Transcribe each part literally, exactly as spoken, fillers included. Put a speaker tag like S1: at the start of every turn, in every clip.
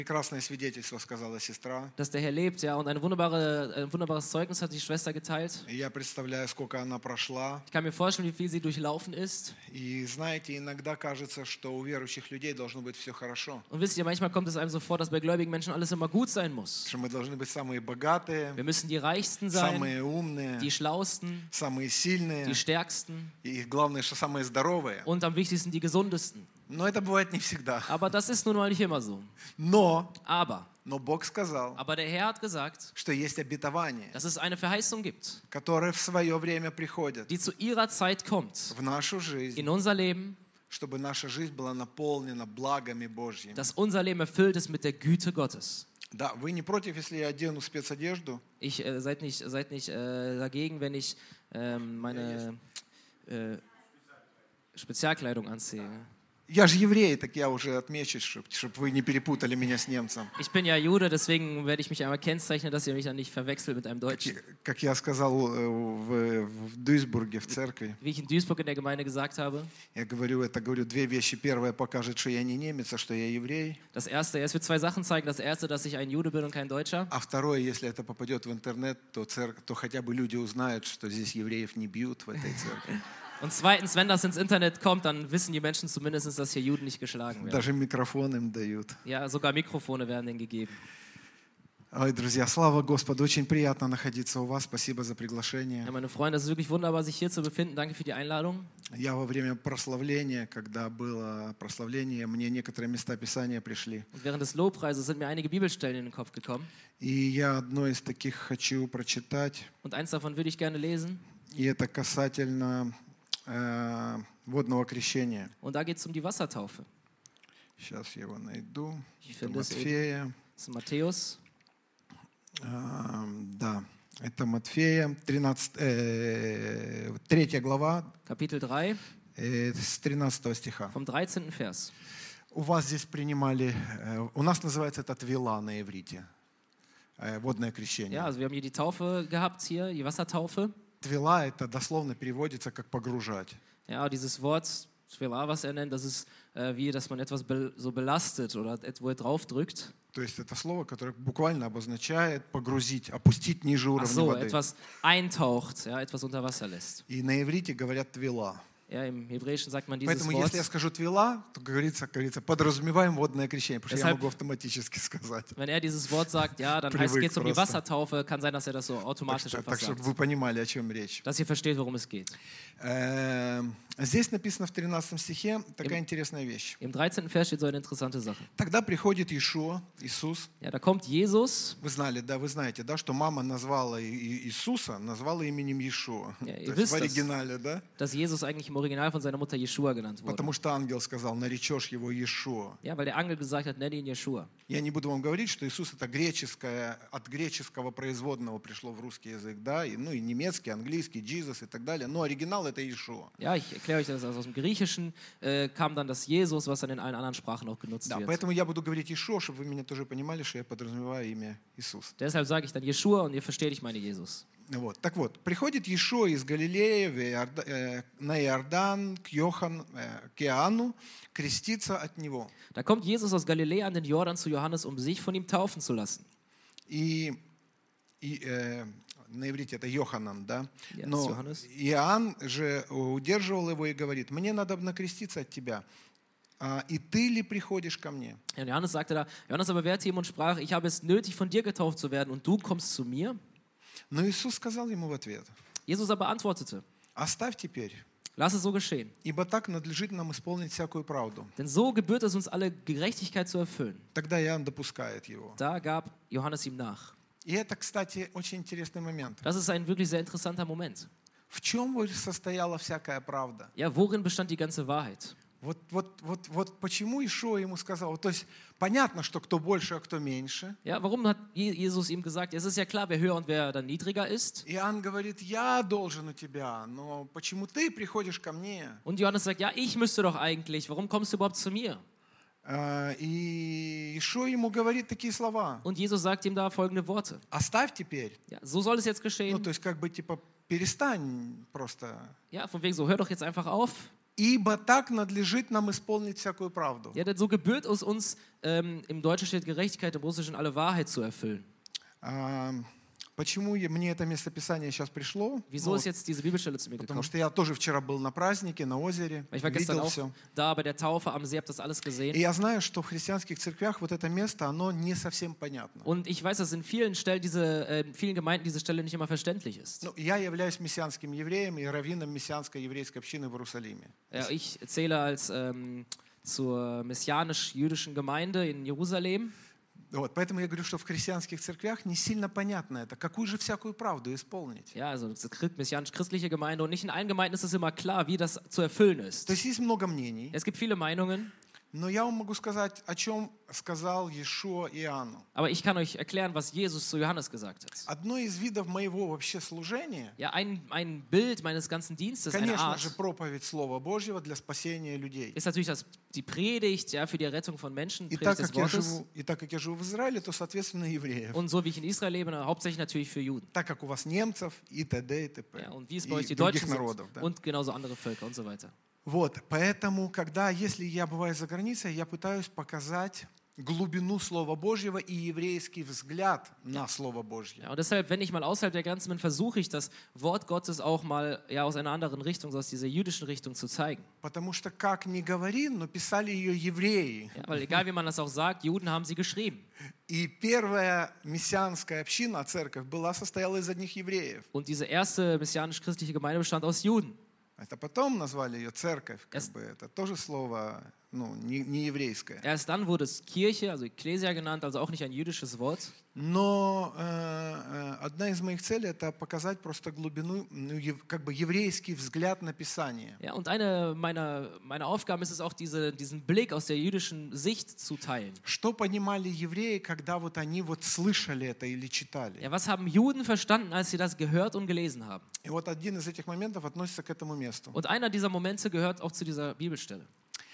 S1: Прекрасное свидетельство сказала сестра.
S2: dass der Herr lebt, ja, und eine wunderbare, ein wunderbares Zeugnis hat die Schwester geteilt.
S1: И я представляю, сколько она прошла.
S2: Ich kann mir vorstellen, wie viel sie durchlaufen ist.
S1: И знаете, иногда кажется, что у верующих людей должно быть все хорошо.
S2: Und wisst ihr, manchmal kommt es einem so vor, dass bei gläubigen Menschen alles immer gut sein muss.
S1: Что мы должны быть самые богатые,
S2: Wir müssen die Reichsten sein,
S1: самые умные,
S2: die Schlausten,
S1: самые сильные.
S2: die Stärksten
S1: И главное, что самые здоровые.
S2: und am wichtigsten die Gesundesten.
S1: Но это бывает не всегда.
S2: Aber das ist nun mal nicht immer so.
S1: Но,
S2: Aber,
S1: но Бог сказал,
S2: aber der Herr hat gesagt,
S1: что есть обетование,
S2: dass es eine Verheißung gibt,
S1: которое в свое время приходит
S2: die zu ihrer Zeit kommt
S1: в нашу жизнь,
S2: in unser Leben,
S1: чтобы наша жизнь была наполнена благами Божьими.
S2: dass unser Leben erfüllt ist mit der Güte Gottes.
S1: Да, вы не против, если я одену спецодежду?
S2: Ich äh, seid nicht, seid nicht äh, dagegen, wenn ich ähm, meine äh, Spezialkleidung anziehe.
S1: Я же еврей, так я уже отмечу, чтобы вы не перепутали меня с немцем.
S2: Ich bin ja Jude, deswegen werde ich mich einmal kennzeichnen, dass ihr mich dann nicht verwechselt mit einem Deutschen.
S1: Как я сказал в, в Дуйсбурге, в церкви,
S2: Wie ich in Duisburg in der Gemeinde gesagt habe,
S1: я говорю, это говорю две вещи. Первое покажет, что я не немец, а что я еврей.
S2: das erste, es wird zwei Sachen zeigen. Das erste, dass ich ein Jude bin und kein Deutscher.
S1: А второе, если это попадет в интернет, то, церк... то хотя бы люди узнают, что здесь евреев не бьют в этой церкви.
S2: Und zweitens, wenn das ins Internet kommt, dann wissen die Menschen zumindest, dass hier Juden nicht geschlagen werden.
S1: Даже микрофон им дают.
S2: Ja, sogar Mikrofone werden denen gegeben.
S1: Ой, друзья, слава Господу, очень приятно находиться у вас. Спасибо за приглашение.
S2: Ja, meine Freunde, es ist wirklich wunderbar, sich hier zu befinden. Danke für die Einladung.
S1: Я во время прославления, когда было прославление, мне некоторые места Писания пришли.
S2: Und während des Lobpreises sind mir einige Bibelstellen in den Kopf gekommen.
S1: И я одно из таких хочу прочитать.
S2: Und eins davon würde ich gerne lesen.
S1: И это касательно э, водного крещения.
S2: Und da geht es um die Wassertaufe.
S1: Сейчас я его найду.
S2: Ich
S1: Это
S2: finde es eben.
S1: Матфея.
S2: Das ist Matthäus.
S1: А, да, это Матфея, тринадцатая, э, третья глава,
S2: Kapitel drei,
S1: э, с тринадцатого стиха.
S2: vom dreizehnten Vers.
S1: У вас здесь принимали, э, у нас называется это твила на иврите, э, водное крещение.
S2: Ja, also wir haben hier die Taufe gehabt, hier, die Wassertaufe.
S1: Твила это дословно переводится как погружать.
S2: Ja, dieses Wort, Tvila, was er nennt, das ist äh, wie, dass man etwas be so belastet oder wo er drauf drückt.
S1: То есть это слово, которое буквально обозначает погрузить, опустить ниже
S2: Ach
S1: уровня
S2: so,
S1: воды.
S2: etwas eintaucht, ja, etwas unter Wasser lässt.
S1: И на иврите говорят твила.
S2: Ja, im Hebräischen sagt man dieses
S1: Поэтому
S2: Wort.
S1: если я скажу твила, то говорится, говорится, подразумеваем водное крещение, потому что я
S2: Deshalb-
S1: могу автоматически сказать.
S2: Wenn er dieses Wort sagt, ja, dann heißt es, geht es um die Wassertaufe, kann sein, dass er das so
S1: Так,
S2: automatisch
S1: что-
S2: einfach
S1: так, чтобы
S2: sagt.
S1: вы понимали, о чем речь.
S2: Dass ihr versteht, worum es geht.
S1: Эм, Здесь написано в тринадцатом стихе такая интересная вещь.
S2: Im dreizehnten Vers steht so eine interessante Sache.
S1: Тогда приходит Иешуа, Иисус.
S2: Ja, da kommt Jesus.
S1: Вы знали, да, вы знаете, да, что мама назвала И- И- Иисуса, назвала именем Иешуа.
S2: Ja, ihr
S1: То есть
S2: wisst
S1: в
S2: das.
S1: оригинале, да?
S2: Dass Jesus eigentlich im Original von seiner Mutter Jeshua genannt wurde.
S1: Потому что ангел сказал, наречешь его Иешуа.
S2: Ja, weil der Engel gesagt hat, nenne ihn Jeshua.
S1: Я не буду вам говорить, что Иисус это греческое, от греческого производного пришло в русский язык, да, и, ну и немецкий, английский, Jesus и так далее, но оригинал это Иешуа.
S2: Ja, ich erkläre euch das. Also aus dem Griechischen äh, kam dann das Jesus, was dann in allen anderen Sprachen auch genutzt
S1: Да,
S2: wird.
S1: поэтому я буду говорить Иешуа, чтобы вы меня тоже понимали, что я подразумеваю имя Иисус.
S2: Deshalb sage ich dann Jeshua und ihr versteht, ich meine Jesus.
S1: Вот. Так вот, приходит Иешуа из Галилеи в Иорда- э, на Иордан к, Йохан, э, к Иоанну креститься от него.
S2: Da kommt Jesus aus Galiläa an den Jordan zu Johannes, um sich von ihm taufen zu lassen.
S1: И, и, э, на иврите это Йоханан, да?
S2: Yes,
S1: Но
S2: Johannes.
S1: Иоанн же удерживал его и говорит, мне надо накреститься от тебя, а, и ты ли приходишь ко мне?
S2: Ja, und Johannes sagte da, Johannes aber wehrte ihm und sprach, ich habe es nötig, von dir getauft zu werden und du kommst zu mir?
S1: Но Иисус сказал ему в ответ,
S2: Jesus aber antwortete,
S1: оставь теперь,
S2: lass es so geschehen.
S1: ибо так надлежит нам исполнить всякую правду.
S2: Denn so gebührt es uns alle, Gerechtigkeit zu erfüllen.
S1: Тогда Иоанн допускает его.
S2: Da gab Johannes ihm nach.
S1: И это, кстати, очень интересный момент.
S2: Das ist ein wirklich sehr interessanter Moment.
S1: В чем состояла всякая правда?
S2: Ja, worin bestand die ganze Wahrheit?
S1: Вот, вот, вот, вот почему Иешуа ему сказал, то есть понятно, что кто больше, а кто меньше.
S2: Ja, warum hat Je- Jesus ihm gesagt, es ist ja klar, wer höher und wer dann niedriger ist.
S1: Иоанн говорит, я должен у тебя, но почему ты приходишь ко мне?
S2: Und Johannes sagt, ja, ich müsste doch eigentlich, warum kommst du überhaupt zu mir?
S1: А, И Иешуа ему говорит такие слова.
S2: Und Jesus sagt ihm da folgende Worte.
S1: Оставь теперь.
S2: Ja, so soll es jetzt
S1: Ну,
S2: geschehen.
S1: то есть как бы типа перестань просто.
S2: Ja, von wegen so, hör doch jetzt einfach auf.
S1: Ибо так надлежит нам исполнить всякую правду.
S2: Ja, denn so gebührt es uns, ähm, im Deutschen steht Gerechtigkeit, im Russischen alle Wahrheit zu erfüllen.
S1: А, Почему я- мне это местописание сейчас пришло?
S2: Wieso
S1: Ну,
S2: ist jetzt diese Bibelstelle zu mir
S1: потому
S2: gekommen?
S1: что я тоже вчера был на празднике, на озере,
S2: Weil ich war gestern
S1: видел
S2: auch
S1: все.
S2: da bei der Taufe am See, habe das alles
S1: И
S2: gesehen.
S1: я знаю, что в христианских церквях вот это место, оно не совсем понятно.
S2: Und ich weiß, dass in vielen Stellen diese, äh, in vielen Gemeinden diese Stelle nicht immer verständlich ist.
S1: Ну, я являюсь мессианским евреем и раввином мессианской еврейской общины в Иерусалиме.
S2: Ja, ich zähle als ähm, zur messianisch-jüdischen Gemeinde in Jerusalem.
S1: Вот, поэтому я говорю, что в христианских церквях не сильно понятно это. Какую же всякую правду исполнить?
S2: Ja, also das ist messianisch-christliche Gemeinde und nicht in allen Gemeinden ist es immer klar, wie das zu erfüllen ist.
S1: То есть есть много мнений,
S2: Es gibt viele Meinungen,
S1: но я вам могу сказать, о чем сказал Иешуа Иоанну.
S2: aber ich kann euch erklären, was Jesus zu Johannes gesagt hat.
S1: Одно из видов моего вообще служения,
S2: Ja, ein, ein Bild meines ganzen Dienstes, eine
S1: конечно же,
S2: Art,
S1: проповедь Слова Божьего для спасения людей.
S2: ist natürlich das, die Predigt, ja, für die Rettung von Menschen,
S1: И
S2: Predigt
S1: так,
S2: des
S1: как я
S2: Wortes.
S1: живу, и так как я живу в Израиле, то, соответственно, евреев.
S2: Und so wie ich in Israel lebe, hauptsächlich natürlich für Juden.
S1: Так как у вас немцев и т.д. и т.п.
S2: Ja, und wie es bei euch
S1: И
S2: die
S1: других
S2: Deutschen
S1: народов.
S2: sind
S1: Да?
S2: und genauso andere Völker und so weiter.
S1: Вот, поэтому, когда, если я бываю за границей, я пытаюсь показать глубину Слова Божьего и еврейский взгляд на Слово Божье.
S2: Ja, und deshalb, wenn ich mal außerhalb der Grenzen bin, versuche ich das Wort Gottes auch mal ja, aus einer anderen Richtung, so aus dieser jüdischen Richtung zu zeigen.
S1: Потому что, как ни говори, но писали ее евреи.
S2: Ja, weil egal wie man das auch sagt, Juden haben sie geschrieben.
S1: И первая мессианская община, церковь, была, состояла из одних евреев.
S2: Und diese erste messianisch-christliche Gemeinde bestand aus Juden.
S1: Это потом назвали ее церковь, как
S2: Erst-
S1: бы это тоже слово, ну, не, не еврейское.
S2: Erst dann wurde es Kirche, also Ekklesia genannt, also auch nicht ein jüdisches Wort.
S1: Но э, э, одна из моих целей это показать просто глубину, ну, ев- как бы еврейский взгляд на Писание.
S2: Ja, und eine meiner, meiner Aufgaben ist es auch, diese, diesen Blick aus der jüdischen Sicht zu teilen.
S1: Что понимали евреи, когда вот они вот слышали это или читали?
S2: Ja, was haben Juden verstanden, als sie das gehört und gelesen haben?
S1: И вот один из этих моментов относится к этому месту.
S2: Und einer dieser Momente gehört auch zu dieser Bibelstelle.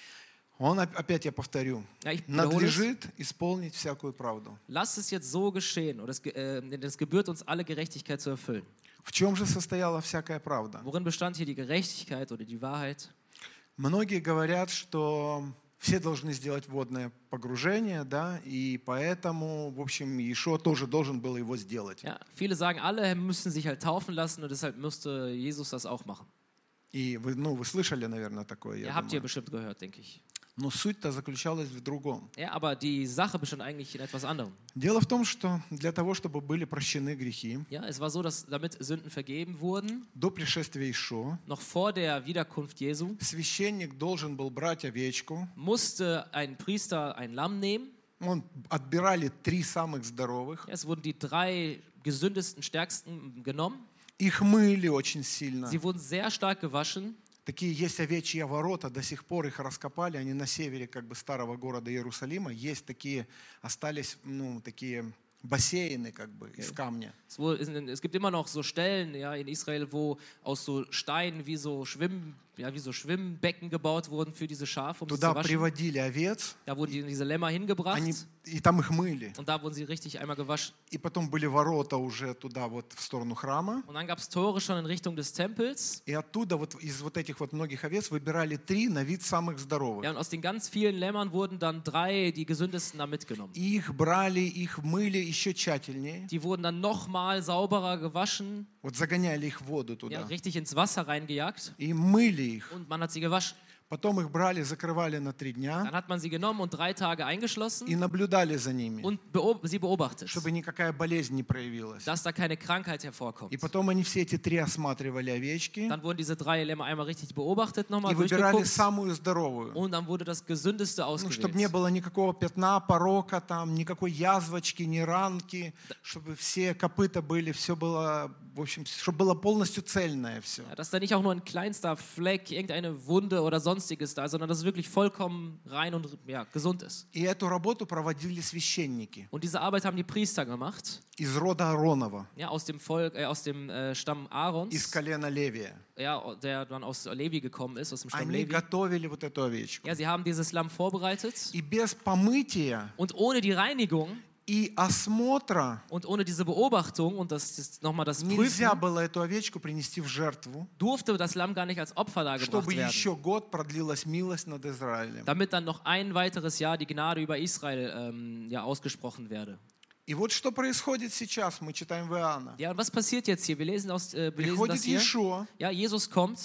S1: Он, оп- опять я повторю,
S2: Ja, ich wiederhole es.
S1: надлежит исполнить всякую правду.
S2: Lasst es jetzt so geschehen, oder es, ge- äh, denn es gebührt uns alle Gerechtigkeit zu erfüllen.
S1: В чем же состояла всякая правда?
S2: Worin bestand hier die Gerechtigkeit oder die Wahrheit?
S1: Многие говорят, что все должны сделать водное погружение, да, и поэтому, в общем, Иешуа тоже должен был его сделать.
S2: Ja, viele sagen, alle müssen sich halt taufen lassen und deshalb müsste Jesus das auch machen.
S1: И вы, ну, вы слышали, наверное, такое, я
S2: Ja, habt ihr
S1: думаю.
S2: bestimmt gehört, denke ich.
S1: Но суть-то заключалась в другом.
S2: Ja, aber die Sache bestand eigentlich in etwas anderem.
S1: Дело в том, что для того, чтобы были прощены грехи,
S2: Ja, es war so, dass damit Sünden vergeben wurden,
S1: до пришествия Иешуа
S2: noch vor der Wiederkunft Jesu,
S1: священник должен был брать овечку.
S2: musste ein Priester ein Lamm nehmen.
S1: Он отбирали три самых здоровых.
S2: Ja, es wurden die drei gesündesten, stärksten genommen.
S1: Их мыли очень сильно.
S2: Sie wurden sehr stark gewaschen.
S1: Такие есть овечьи ворота, до сих пор их раскопали, они на севере как бы старого города Иерусалима. Есть такие, остались, ну, такие бассейны как бы из камня.
S2: Es, wo- es gibt immer noch so Stellen ja, in Israel, wo aus so Steinen wie so, Schwimm, ja, wie so Schwimmbecken gebaut wurden für diese Schafe, um sie
S1: Туда
S2: zu waschen.
S1: приводили овец,
S2: Da wurden die, diese Lämmer hingebracht
S1: они, и там их мыли.
S2: und da wurden sie richtig einmal gewaschen.
S1: И потом были ворота уже туда вот в сторону храма.
S2: Und dann gab es Tore schon in Richtung des Tempels.
S1: И оттуда вот из вот этих вот многих овец выбирали три на вид самых здоровых.
S2: Ja, und aus den ganz vielen Lämmern wurden dann drei, die gesündesten, da mitgenommen.
S1: И их брали, их мыли еще тщательнее.
S2: Die wurden dann nochmal sauberer gewaschen,
S1: Вот загоняли их в воду
S2: ja,
S1: туда.
S2: richtig ins Wasser reingejagt
S1: И мыли их.
S2: und man hat sie gewaschen.
S1: Потом их брали, закрывали на три дня
S2: Dann hat man sie genommen und drei Tage eingeschlossen
S1: и наблюдали за ними,
S2: und beob sie beobachtet,
S1: чтобы никакая болезнь не проявилась.
S2: dass da keine Krankheit hervorkommt.
S1: И потом они все эти три осматривали овечки
S2: Dann wurden diese drei Lämmer einmal richtig beobachtet,
S1: и
S2: nochmal
S1: выбирали
S2: durchgeguckt
S1: самую здоровую.
S2: und dann wurde das Gesündeste
S1: Ну, чтобы
S2: ausgewählt.
S1: не было никакого пятна, порока, там, никакой язвочки, ни ранки, чтобы все копыта были, все было, в общем, чтобы было полностью цельное все.
S2: Ja, dass da nicht auch nur ein kleinster Fleck, irgendeine Wunde oder sonstiges da ist, sondern dass es wirklich vollkommen rein und ja, gesund ist.
S1: И эту работу проводили священники
S2: Und diese Arbeit haben die Priester gemacht,
S1: из рода Ааронова,
S2: ja, aus dem Volk, äh, aus dem äh, Stamm
S1: из
S2: Aarons,
S1: колена Левия.
S2: ja, der dann aus Levi gekommen ist, aus dem Stamm
S1: Они
S2: Levi.
S1: готовили вот эту овечку.
S2: Ja, sie haben dieses Lamm vorbereitet
S1: И без помытия
S2: und ohne die Reinigung
S1: и осмотра
S2: Und ohne diese Beobachtung und das, das nochmal das
S1: нельзя
S2: Prüfen,
S1: было эту овечку принести в жертву,
S2: durfte das Lamm gar nicht als Opfer dargebracht
S1: чтобы
S2: werden,
S1: еще год продлилась милость над Израилем.
S2: damit dann noch ein weiteres Jahr die Gnade über Israel ähm, ja, ausgesprochen werde.
S1: И вот что происходит сейчас, мы читаем в Иоанна.
S2: Ja, und was passiert jetzt hier? Wir lesen, aus, äh, wir lesen
S1: Приходит
S2: das hier.
S1: Иешуа,
S2: Ja, Jesus kommt.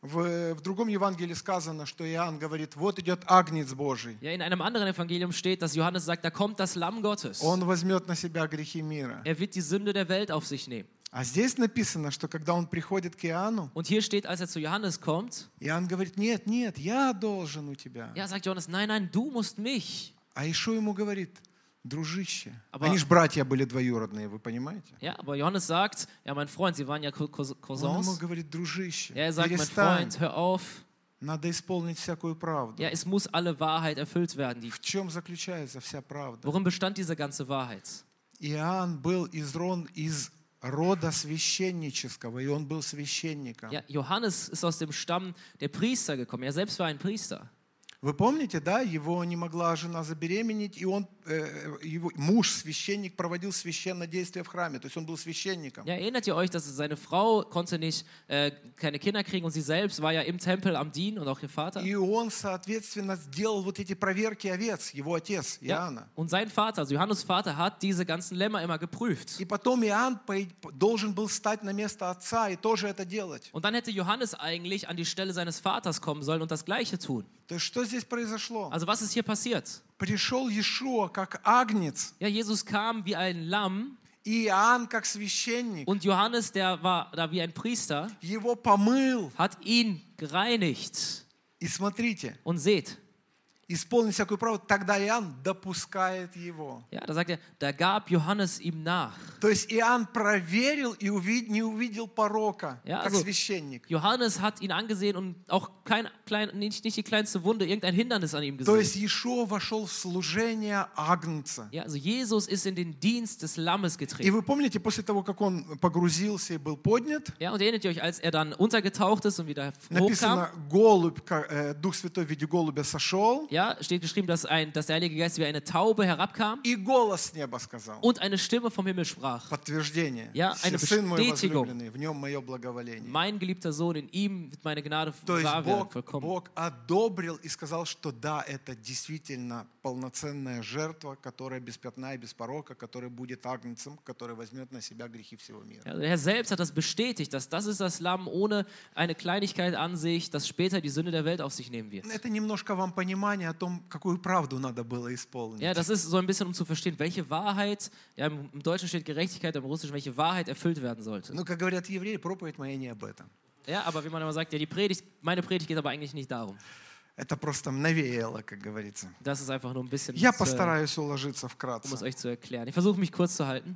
S1: в, в другом Евангелии сказано, что Иоанн говорит, вот идет Агнец Божий.
S2: Ja, in einem anderen Evangelium steht, dass Johannes sagt, da kommt das Lamm Gottes.
S1: Он возьмет на себя грехи мира.
S2: Er wird die Sünde der Welt auf sich nehmen.
S1: А здесь написано, что когда он приходит к Иоанну,
S2: Und hier steht, als er zu Johannes kommt,
S1: Иоанн говорит, нет, нет, я должен у тебя.
S2: ja, sagt Johannes, nein, nein, du musst mich.
S1: А Иешуа ему говорит, дружище.
S2: Aber-
S1: Они же братья были двоюродные, вы понимаете?
S2: Ja, aber Johannes sagt, ja, mein Freund, sie waren ja Co- Co-
S1: Он ему
S2: Cousins.
S1: говорит, дружище,
S2: Ja, er sagt, mein
S1: перестань,
S2: Freund, hör auf.
S1: надо исполнить всякую правду.
S2: Ja, es muss alle Wahrheit erfüllt werden. Die,
S1: В чем заключается вся правда?
S2: worin bestand diese ganze Wahrheit?
S1: Иоанн был из, рон, из рода священнического, и он был священником.
S2: Ja, Johannes ist aus dem Stamm der Priester gekommen. Er selbst war ein Priester.
S1: Вы помните, да, его не могла жена забеременеть, и он, э, его муж, священник, проводил священное действие в храме, то есть он был священником.
S2: Ja, erinnert ihr euch, dass seine Frau konnte nicht äh, keine Kinder kriegen und sie selbst war ja im Tempel am Dienen und auch ihr Vater?
S1: И он, соответственно, сделал вот эти проверки овец, его отец
S2: Ja,
S1: Иоанна.
S2: und sein Vater, also Johannes Vater, hat diese ganzen Lämmer immer geprüft.
S1: И потом Иоанн по- должен был стать на место отца и тоже это делать.
S2: Und dann hätte Johannes eigentlich an die Stelle seines Vaters kommen sollen und das Gleiche tun.
S1: То есть что здесь произошло?
S2: Also was ist hier passiert?
S1: Пришел Иешуа как агнец,
S2: Ja, Jesus kam wie ein Lamm
S1: и Иоанн как священник
S2: und Johannes, der war da wie ein Priester,
S1: его помыл.
S2: hat ihn gereinigt.
S1: И смотрите,
S2: Und seht,
S1: исполнить всякую правду, тогда Иоанн допускает его.
S2: ja, da sagt er, da gab Johannes ihm nach.
S1: То есть Иоанн проверил и увид- не увидел порока,
S2: Ja,
S1: как
S2: also-
S1: священник.
S2: Johannes hat ihn angesehen und auch kein, klein, nicht, nicht die kleinste Wunde, irgendein Hindernis an ihm
S1: То есть
S2: gesehen.
S1: Иешуа вошел в служение агнца.
S2: Ja, also Jesus ist in den Dienst des Lammes
S1: И
S2: getreten.
S1: вы помните, после того, как он погрузился и был поднят,
S2: Ja, und erinnert ihr euch, als er dann untergetaucht ist und wieder hochkam?
S1: написано, голубь, ка- э, Дух Святой в виде голубя сошел,
S2: Ja, steht geschrieben, dass, ein, dass der Heilige Geist wie eine Taube herabkam
S1: и голос с неба сказал.
S2: und eine Stimme vom Himmel sprach.
S1: Подтверждение.
S2: Ja, eine
S1: Сын мой
S2: Bestätigung.
S1: возлюбленный, в нем мое благоволение.
S2: Mein geliebter Sohn, in ihm wird meine Gnade
S1: То есть
S2: wahr werden,
S1: Бог,
S2: vollkommen.
S1: Бог одобрил и сказал, что да, это действительно полноценная жертва, которая без пятна и без порока, которая будет агнцем, который возьмет на себя грехи всего мира.
S2: Ja, der Herr selbst hat das bestätigt, dass das ist das Lamm ohne eine Kleinigkeit an sich, das später die Sünde der Welt auf sich nehmen wird.
S1: Это немножко вам понимание о том, какую правду надо было исполнить.
S2: Ja, das ist so ein bisschen, um zu verstehen, welche Wahrheit, ja, im im Deutschen steht Gerechtigkeit, im Russischen, welche Wahrheit erfüllt werden sollte.
S1: Ну, как говорят евреи, проповедь моя не об этом.
S2: Ja, aber wie man immer sagt, ja, die Predigt, meine Predigt geht aber eigentlich nicht darum.
S1: Это просто навеяло, как говорится.
S2: Das ist einfach nur ein bisschen,
S1: Я
S2: zu,
S1: постараюсь уложиться
S2: um es
S1: вкратце.
S2: euch zu erklären. Ich versuche mich kurz zu halten.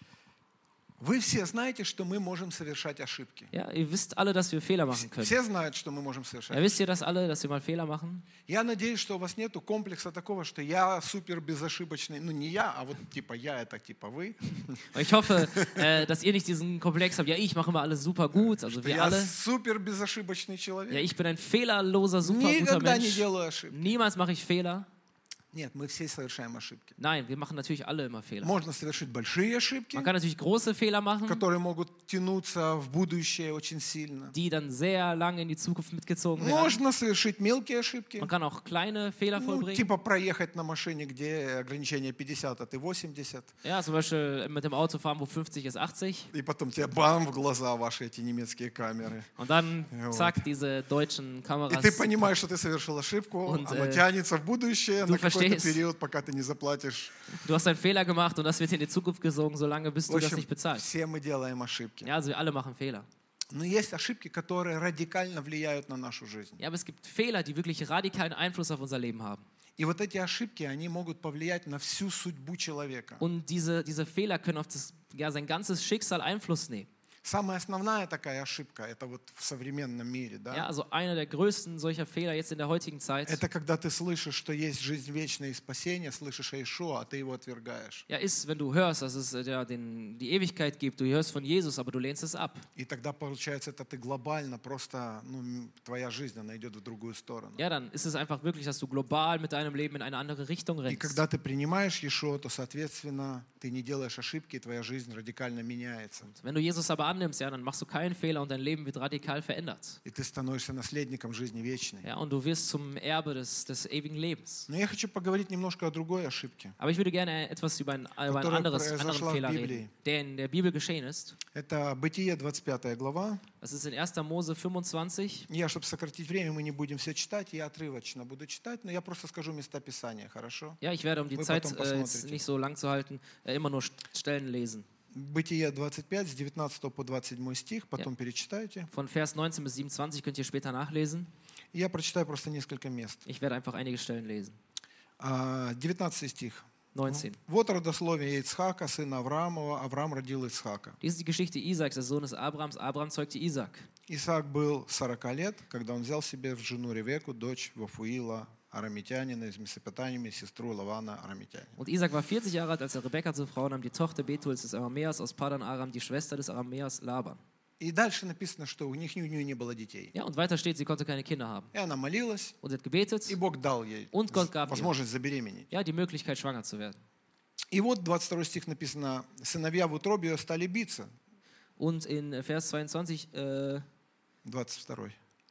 S1: Вы все знаете, что мы можем совершать ошибки.
S2: Ja, ihr wisst alle, dass wir Fehler machen können.
S1: Все знают, что мы можем совершать.
S2: Ja, wisst ihr das alle, dass wir mal Fehler machen?
S1: Я надеюсь, что у вас нету комплекса такого, что я супер безошибочный. Ну, не я, а вот типа я, это типа вы.
S2: Und ich hoffe, äh, dass ihr nicht diesen Komplex habt, ja, ich mache immer alles super gut, also wir
S1: Я
S2: alle.
S1: супер безошибочный
S2: Ja,
S1: человек.
S2: ich bin ein fehlerloser, super guter
S1: Никогда не
S2: Mensch.
S1: делаю ошибки.
S2: Niemals mache ich Fehler.
S1: Нет, мы все совершаем ошибки.
S2: Nein, wir machen natürlich alle immer Fehler.
S1: Можно совершить большие ошибки,
S2: Man kann natürlich große Fehler machen,
S1: которые могут тянуться в будущее очень сильно.
S2: die dann sehr lange in die Zukunft mitgezogen werden.
S1: Можно совершить мелкие ошибки.
S2: Man kann auch kleine Fehler
S1: Ну,
S2: vollbringen.
S1: типа проехать на машине, где ограничение пятьдесят, а ты восемьдесят.
S2: Ja, zum Beispiel mit dem Auto fahren, wo fünfzig ist achtzig.
S1: И потом тебе бам в глаза ваши эти немецкие камеры.
S2: Und dann,
S1: Ja,
S2: zack, diese deutschen
S1: И
S2: Kameras.
S1: ты понимаешь, что ты совершил ошибку,
S2: Und,
S1: она
S2: äh,
S1: тянется в будущее
S2: du
S1: на какой-то
S2: verstehst.
S1: период, пока ты не заплатишь.
S2: Du hast einen Fehler gemacht und das wird in die Zukunft gesogen, solange bis
S1: В
S2: du das
S1: общем,
S2: nicht bezahlst.
S1: все мы делаем ошибки.
S2: Ja, also wir alle machen Fehler.
S1: Но есть ошибки, которые радикально влияют на нашу жизнь.
S2: Ja, aber es gibt Fehler, die wirklich radikalen Einfluss auf unser Leben haben.
S1: И вот эти ошибки, они могут повлиять на всю судьбу человека.
S2: Und diese, diese Fehler können auf das, ja, sein ganzes Schicksal Einfluss nehmen.
S1: Самая основная такая ошибка, это вот в современном мире, да?
S2: Ja, also einer der größten solcher Fehler jetzt in der heutigen Zeit,
S1: Это когда ты слышишь, что есть жизнь вечная и спасение, слышишь о Иешуа, а ты его отвергаешь.
S2: ja, ist, wenn du hörst, dass es äh, ja, den, die Ewigkeit gibt, du hörst von Jesus, aber du lehnst es ab.
S1: И тогда получается, это ты глобально просто, ну, м, твоя жизнь, она идет в другую сторону.
S2: Ja, dann ist es einfach wirklich, dass du global mit deinem Leben in eine andere Richtung
S1: И
S2: rennst.
S1: когда ты принимаешь Иешуа, то, соответственно, ты не делаешь ошибки, и твоя жизнь радикально меняется.
S2: Wenn du Jesus aber annimmst, ja, dann machst du keinen Fehler und dein Leben wird radikal verändert.
S1: И ты становишься наследником жизни вечной.
S2: Ja, und du wirst zum Erbe des, des ewigen Lebens.
S1: Но я хочу поговорить немножко о другой ошибке.
S2: Aber ich würde gerne etwas über ein, über ein
S1: Которая
S2: anderes,
S1: произошла
S2: anderen
S1: в
S2: Fehler
S1: Библии.
S2: reden, der in der Bibel geschehen ist.
S1: Это Бытие, двадцать пятая глава.
S2: Das ist in erster Mose fünfundzwanzig.
S1: Я, чтобы сократить время, мы не будем все читать, я отрывочно буду читать, но я просто скажу места Писания, хорошо?
S2: Ja, ich werde, um die
S1: Вы
S2: Zeit
S1: потом
S2: äh, jetzt
S1: посмотрите.
S2: nicht so lang zu halten, äh, immer nur Stellen lesen.
S1: Бытие двадцать пять, с девятнадцатого по двадцать седьмой стих, потом перечитайте.
S2: Von Vers neunzehn bis siebenundzwanzig könnt ihr später nachlesen.
S1: Я прочитаю просто несколько мест.
S2: Ich werde einfach einige Stellen lesen.
S1: А, девятнадцатый стих.
S2: neunzehn.
S1: Вот родословие Ицхака, сына Авраамова. Авраам родил Ицхака.
S2: Dies ist die Geschichte Isaaks, des Sohnes Abrahams. Abraham zeugte Isaak.
S1: Исаак был сорок лет, когда он взял себе в жену Ревеку, дочь Вафуила, арамитянина из Месопотамии, сестру Лавана, арамитянина.
S2: Und Isaak war vierzig Jahre alt, als er Rebekka zur Frau nahm, die Tochter Betuels des Aramäers aus Padan Aram, die Schwester des Aramäers Laban.
S1: И дальше написано, что у них у нее не было детей.
S2: Ja, und weiter steht, sie konnte keine Kinder haben.
S1: И она молилась,
S2: Und sie hat gebetet,
S1: и Бог дал ей
S2: Und Gott gab ihr.
S1: возможность забеременеть.
S2: ja, die Möglichkeit, schwanger zu werden.
S1: И вот двадцать второй стих написано, сыновья в утробе ее стали биться.
S2: Und in Vers zweiundzwanzig, äh,
S1: двадцать второй,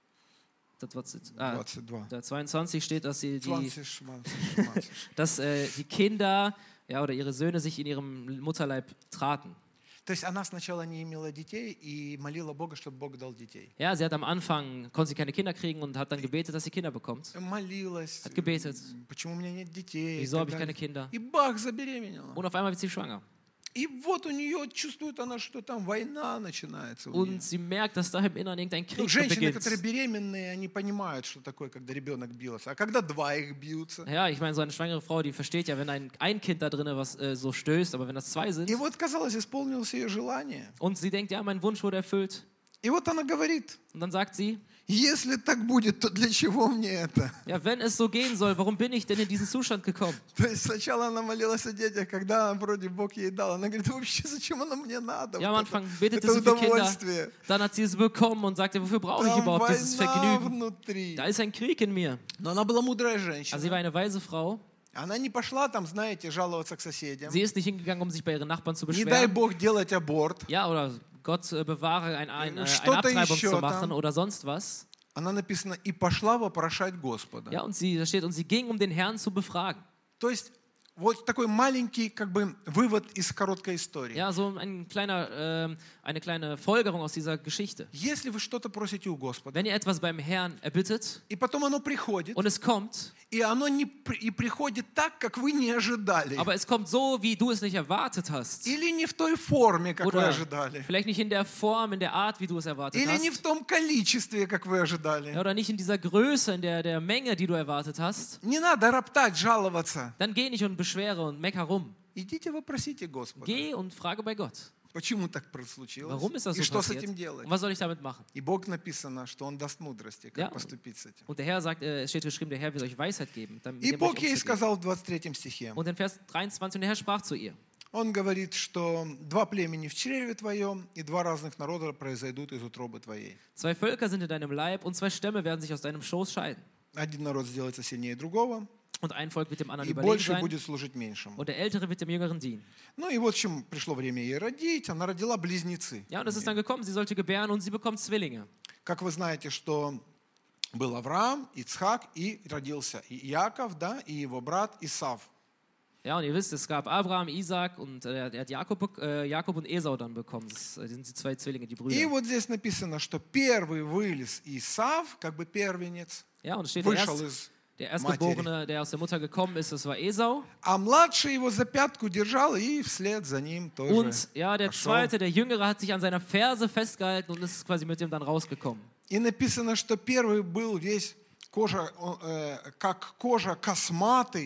S2: das, ah,
S1: двадцать два.
S2: da zweiundzwanzig steht, dass sie die,
S1: двадцать, двадцать.
S2: dass äh, die Kinder, ja, oder ihre Söhne sich in ihrem Mutterleib traten.
S1: То есть она сначала не имела детей и молила Бога, чтобы Бог дал детей.
S2: Ja, sie hat am Anfang, konnte sie keine Kinder kriegen und hat dann gebetet, dass sie Kinder bekommt.
S1: Молилась,
S2: Hat gebetet,
S1: почему у меня нет детей. и
S2: wieso
S1: так
S2: habe ich keine
S1: далее.
S2: Kinder?
S1: И бах, забеременела.
S2: Und auf einmal wird sie schwanger.
S1: И вот у нее чувствует она, что там война начинается. у нее.
S2: Und sie merkt, dass da im Inneren irgendein
S1: Ну,
S2: Krieg
S1: женщины,
S2: beginnt.
S1: которые беременные, они понимают, что такое, когда ребенок бьется. А когда два их бьются.
S2: Ja, ich meine, so eine schwangere Frau, die versteht ja, wenn ein, ein Kind da drin was äh, so stößt, aber wenn das zwei sind.
S1: И вот, казалось, исполнилось ее желание.
S2: Und sie denkt, ja, mein Wunsch wurde erfüllt.
S1: И вот она говорит,
S2: Und dann sagt sie,
S1: если так будет, то для чего мне это?
S2: ja, wenn es so gehen soll, warum bin ich denn in diesen Zustand gekommen?
S1: То есть сначала она молилась о детях, когда вроде Бог ей дал. Она говорит, вообще зачем оно мне надо?
S2: Ja, am
S1: Вот
S2: Anfang
S1: это,
S2: betete
S1: это
S2: sie für Kinder,
S1: удовольствие.
S2: dann hat sie es bekommen und sagte, wofür brauche ich
S1: Там
S2: überhaupt dieses
S1: война
S2: Vergnügen?
S1: внутри.
S2: Da ist ein Krieg in mir.
S1: Но она была мудрая
S2: Also sie
S1: женщина.
S2: war eine weise Frau.
S1: Она не пошла там, знаете, жаловаться к соседям.
S2: Sie ist nicht hingegangen, um sich bei ihren Nachbarn zu
S1: Не дай
S2: beschweren.
S1: Бог делать аборт.
S2: Ja, oder Gott äh, bewahre, ein, ein, äh, eine
S1: Что-то
S2: Abtreibung
S1: еще
S2: zu machen
S1: там.
S2: oder sonst was.
S1: Она написано, и пошла вопрошать Господа.
S2: Ja, und sie, da steht, und sie ging, um den Herrn zu befragen.
S1: То есть вот такой маленький как бы вывод из короткой истории.
S2: Ja, so ein kleiner, ähm, eine kleine Folgerung aus dieser Geschichte.
S1: Если вы что-то просите у Господа,
S2: Wenn ihr etwas beim Herrn erbittet
S1: и потом оно приходит,
S2: und es kommt,
S1: и оно не при- и приходит так, как вы не ожидали,
S2: aber es kommt so, wie du es nicht erwartet hast.
S1: или не в той форме, как вы
S2: Oder
S1: ожидали,
S2: vielleicht nicht in der Form, in der Art, wie du es erwartet
S1: или не в
S2: hast.
S1: том количестве, как вы ожидали.
S2: Ja, oder nicht in dieser Größe, in der, der Menge, die du erwartet hast.
S1: Не надо роптать, жаловаться.
S2: Dann geh nicht und beschwere und mecker rum.
S1: Идите, вопросите Господа.
S2: Geh und frage bei Gott.
S1: Почему так случилось?
S2: Warum ist das
S1: И
S2: so
S1: что с
S2: passiert?
S1: этим делать?
S2: Und was soll ich damit machen?
S1: И Bог написано, что Он даст мудрости, как
S2: Ja.
S1: поступить с этим.
S2: Und der Herr sagt, äh, es steht geschrieben, der Herr wird euch Weisheit geben. Damit
S1: И
S2: mit dem
S1: Бог
S2: euch
S1: ей
S2: umzugehen.
S1: сказал в двадцать третьем стихе,
S2: Und in Vers dreiundzwanzig, und der Herr sprach zu ihr.
S1: Он говорит, что два племени в чреве твоем, и два разных народа произойдут из утробы твоей.
S2: Zwei Völker sind in deinem Leib und zwei Stämme werden sich aus deinem Schoß scheiden.
S1: Один народ сделается сильнее другого,
S2: Und ein Volk wird dem anderen
S1: и
S2: überlegen
S1: больше
S2: sein.
S1: будет служить меньшему.
S2: Und der Ältere wird dem Jüngeren dienen.
S1: Ну и вот в чем пришло время ей родить. Она родила близнецы.
S2: Ja, und es ist dann gekommen, sie sollte gebären und sie bekommt Zwillinge.
S1: Как вы знаете, что был Авраам, Ицхак, и родился и Иаков, да, и его брат Исав.
S2: Ja, und ihr wisst, es gab Abraham, Isaac und äh, er hat Jakob, äh, Jakob und Esau dann bekommen. Das äh, sind die zwei Zwillinge, die
S1: И
S2: Brüder.
S1: вот здесь написано, что первый вылез Исав, как бы первенец,
S2: Ja, und es steht, der,
S1: вышел
S2: Erst,
S1: из...
S2: der Erstgeborene, der aus der Mutter gekommen ist, das war Esau.
S1: А младший его за пятку держал, и вслед за ним тоже
S2: Und ja, der
S1: пошел.
S2: Zweite, der Jüngere, hat sich an seiner Ferse festgehalten und ist quasi mit dem dann rausgekommen.
S1: И написано, что первый был весь кожа, э, как кожа косматый,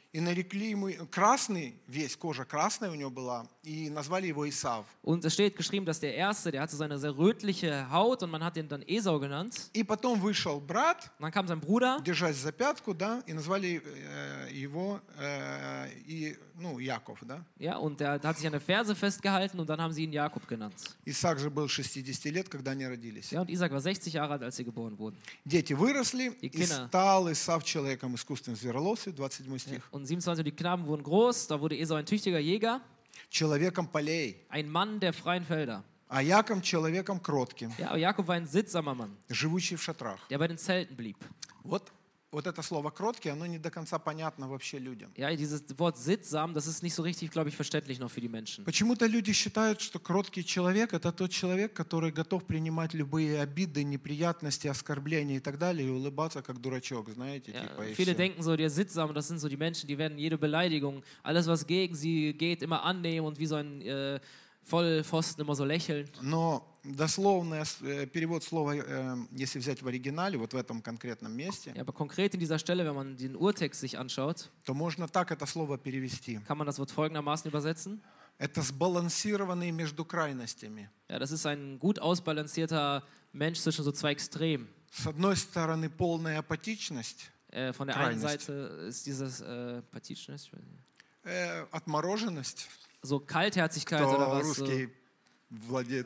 S1: И нарекли ему красный, весь кожа красная у него была, и назвали его Исав.
S2: Und es steht geschrieben, dass der Erste, der hatte so eine sehr rötliche Haut und man hat ihn dann Esau genannt.
S1: И потом вышел брат,
S2: Und dann kam sein Bruder,
S1: держась за пятку, да, и назвали э, его э, и, ну, Яков, да.
S2: ja, und der hat sich an der Ferse festgehalten und dann haben sie ihn Jakob genannt.
S1: Исаак же был шестьдесят лет, когда они родились.
S2: Ja, und Isaac war sechzig Jahre alt, als sie geboren wurden.
S1: Дети выросли,
S2: И
S1: и
S2: Kinder.
S1: стал Исав человеком искусственным звероловством, двадцать седьмой стих.
S2: Und siebenundzwanzig, die Knaben wurden groß, da wurde Esau ein tüchtiger Jäger,
S1: Человеком полей,
S2: ein Mann der freien Felder.
S1: а Яков человеком кротким,
S2: Ja, aber Jakob war ein sittsamer Mann,
S1: живущий в шатрах.
S2: der bei den Zelten blieb.
S1: Вот, вот это слово «кроткий», оно не до конца понятно вообще людям.
S2: Ja, dieses Wort sittsam, das ist nicht so richtig, glaube ich, verständlich noch für die Menschen.
S1: Почему-то люди считают, что кроткий человек – это тот человек, который готов принимать любые обиды, неприятности, оскорбления и так далее, и улыбаться как дурачок, знаете,
S2: Ja,
S1: типа, и
S2: viele
S1: всё.
S2: denken so, der Sittsame, das sind so die Menschen, die werden jede Beleidigung, alles was gegen sie geht, immer annehmen und wie so ein äh, Vollpfosten immer so lächeln.
S1: Но дословный э, перевод слова, э, если взять в оригинале, вот в этом конкретном месте,
S2: Ja, aber konkret in dieser Stelle, wenn man den Urtext sich anschaut,
S1: то можно так это слово перевести.
S2: kann man das Wort folgendermaßen übersetzen.
S1: Это сбалансированный между крайностями.
S2: Ja, das ist ein gut ausbalancierter Mensch zwischen so zwei Extremen.
S1: С одной стороны, полная апатичность,
S2: Äh, von der einen
S1: Kreinность.
S2: Seite ist dieses äh, Patitschnis, ich weiß nicht.
S1: э, отмороженность,
S2: So Kaltherzigkeit oder
S1: кто
S2: was. So,
S1: русский владеет.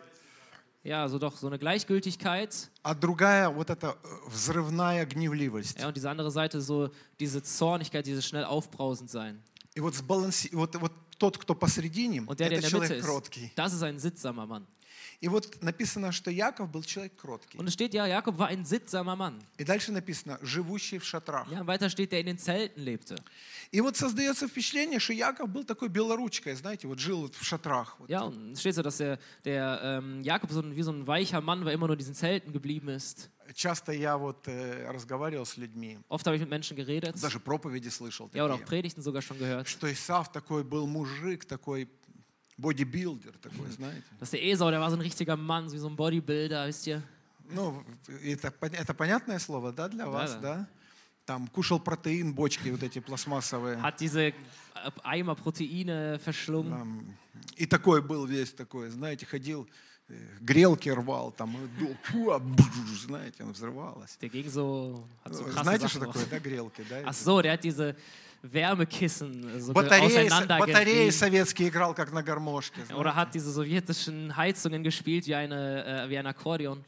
S2: ja, so doch, so eine Gleichgültigkeit.
S1: А другая вот эта взрывная гневливость.
S2: Ja, und diese andere Seite so diese Zornigkeit, dieses schnell aufbrausend sein.
S1: И вот, сбаланси... вот, вот тот, кто посредине,
S2: Und der, der in
S1: это
S2: der Mitte
S1: человек
S2: ist,
S1: кроткий.
S2: das ist ein sittsamer Mann.
S1: И вот написано, что Яков был человек кроткий.
S2: Und es steht ja, Jakob war ein sittsamer Mann.
S1: И дальше написано, живущий в шатрах.
S2: Ja, und weiter steht, der in den Zelten lebte.
S1: И вот создается впечатление, что Яков был такой белоручкой, знаете, вот жил вот в шатрах. Вот.
S2: Ja, und es steht so, dass der, der ähm, Jakob so ein, wie so ein weicher Mann war, immer nur in diesen Zelten geblieben ist.
S1: Часто я вот э, разговаривал с людьми,
S2: Oft habe ich mit Menschen geredet.
S1: даже проповеди слышал
S2: Ja, oder auch
S1: такие,
S2: Predigten sogar schon gehört.
S1: что Исав такой был мужик, такой бодибилдер, такой, знаете.
S2: Dass der Esau, der war so ein richtiger Mann, so wie so ein Bodybuilder, wisst ihr?
S1: Ну, это, пон- это понятное слово, да, для вас,
S2: да.
S1: да? Там кушал протеин, бочки вот эти пластмассовые.
S2: Hat diese Eimer Proteine verschlungen.
S1: Там, и такой был весь такой, знаете, ходил, э, грелки рвал, там, и дул, фу, а, бжж, знаете, он взрывалась.
S2: Der ging so, hat so krasse
S1: Знаете,
S2: Sachen
S1: что
S2: drauf.
S1: такое, да, грелки, да?
S2: Ach so, der hat diese Wärmekissen so ge-
S1: Батареи,
S2: auseinander
S1: батареи
S2: getrieben.
S1: soветские играл, как на гармошке.
S2: Oder
S1: знаете.
S2: hat diese sowjetischen Heizungen gespielt wie, eine, äh, wie ein Akkordeon.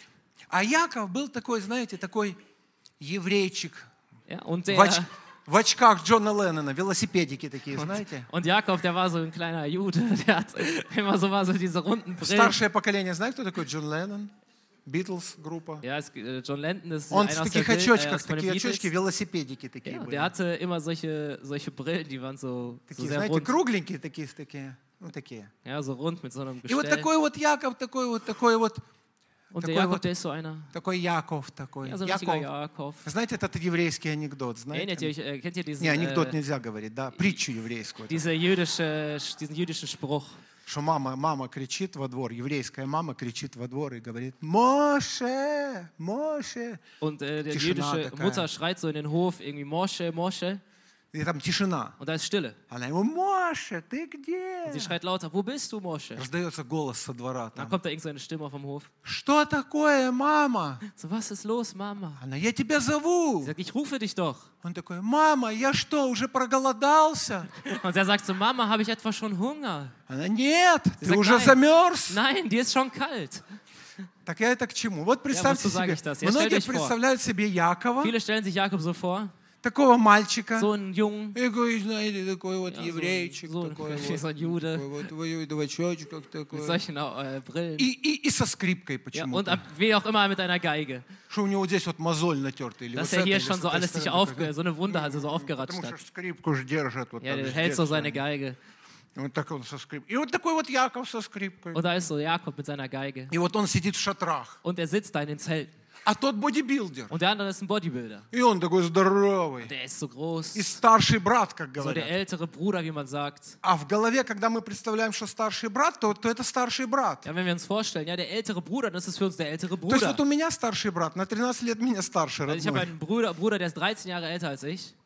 S1: А Яков был такой, знаете, такой еврейчик.
S2: Ja, und,
S1: В, оч-
S2: der,
S1: в очках Джона Леннона, велосипедики такие, знаете.
S2: und Jakob, der war so ein kleiner Jude, der hat immer so, war so diese runden Brillen.
S1: Старшее поколение, знает, кто такой Джон Леннон? Битлз группа.
S2: Ja, es, äh, John Lennon ist
S1: Он
S2: einer
S1: в
S2: aus der
S1: таких
S2: Bild, äh,
S1: очочках,
S2: aus von den
S1: такие очочки,
S2: Beatles.
S1: велосипедики такие
S2: Ja,
S1: были.
S2: der hatte immer solche, solche Brillen, die waren so, so
S1: Такие,
S2: sehr
S1: знаете,
S2: rund.
S1: кругленькие такие, такие, ну такие.
S2: Ja, so rund mit so einem
S1: И вот
S2: Gestell.
S1: такой вот Яков, такой вот, такой вот,
S2: Und der
S1: такой
S2: Jakob,
S1: вот,
S2: der ist so einer.
S1: такой Яков такой.
S2: Ja, so ein richtiger
S1: Яков.
S2: Jakob.
S1: Знаете, этот еврейский анекдот,
S2: Erinnert ihr
S1: знаете?
S2: euch, äh, kennt ihr diesen,
S1: Не, анекдот
S2: äh,
S1: нельзя говорить, да, притчу еврейскую.
S2: diese jüdische, diesen jüdischen Spruch?
S1: Что мама, мама кричит во двор, еврейская мама кричит во двор и говорит, Моше, Моше.
S2: Und äh, die
S1: Тишина
S2: jüdische
S1: такая.
S2: Mutter schreit so in den Hof irgendwie Mosche, Mosche.
S1: И там тишина.
S2: Und da ist Stille.
S1: Она ему, Моше, ты
S2: Und
S1: где?
S2: sie schreit lauter, wo bist du, Mosche?
S1: Раздается голос со двора
S2: Dann
S1: там.
S2: kommt da irgend so eine Stimme vom Hof.
S1: Что такое, мама?
S2: So, was ist los, Mama?
S1: Она, я тебя
S2: Sie
S1: зову.
S2: sagt, ich rufe dich doch.
S1: Он такой, мама, я что, уже проголодался?
S2: Und er sagt so, Mama, habe ich etwa schon Hunger?
S1: Она, нет, ты
S2: sagt,
S1: уже
S2: nein.
S1: замерз.
S2: Nein, dir ist schon kalt.
S1: Так я это к чему? Вот представьте
S2: wozu sage
S1: себе,
S2: ich das? Ja,
S1: многие
S2: stellt euch vor.
S1: представляют себе Якова,
S2: Viele stellen sich Jakob so vor,
S1: такого мальчика,
S2: so einen Jungen,
S1: и такой, знаете, такой вот
S2: Ja, so ein-
S1: еврейчик,
S2: so ein-
S1: такой
S2: so
S1: вот,
S2: ein Jude.
S1: такой вот, воюет в очочках
S2: mit
S1: такой.
S2: solchen äh, Brillen.
S1: И, и, и со скрипкой
S2: Ja, und
S1: почему-то.
S2: ab, wie auch immer mit einer Geige.
S1: Что у него здесь вот мозоль натертый. Или
S2: Dass
S1: вот
S2: er
S1: это,
S2: hier
S1: или
S2: schon so
S1: с этой
S2: alles sich
S1: стороны
S2: aufge,
S1: такой.
S2: so eine Wunde hat, so aufgeratscht
S1: Потому
S2: hat.
S1: что скрипку же держит. Вот
S2: Ja,
S1: так
S2: der
S1: с
S2: hält so
S1: детства.
S2: seine Geige.
S1: Вот так он со скрипкой. И вот такой вот Яков со скрипкой.
S2: Und da ist so Jakob mit seiner Geige.
S1: И вот он сидит в шатрах.
S2: Und er sitzt da in den Zelten.
S1: А тот бодибилдер.
S2: Und der andere ist ein Bodybuilder.
S1: И он такой здоровый.
S2: Der ist so groß.
S1: И старший брат, как
S2: So der
S1: говорят.
S2: ältere Bruder, wie man sagt.
S1: А в голове, когда мы представляем, что старший брат, то, то это старший брат.
S2: Ja, wenn wir uns vorstellen, ja, der ältere Bruder, das ist für uns der ältere
S1: То есть
S2: Bruder.
S1: вот у меня старший брат, на тринадцать лет меня старше
S2: Also ich habe
S1: родной.
S2: einen Bruder, Bruder, der ist dreizehn Jahre älter als ich.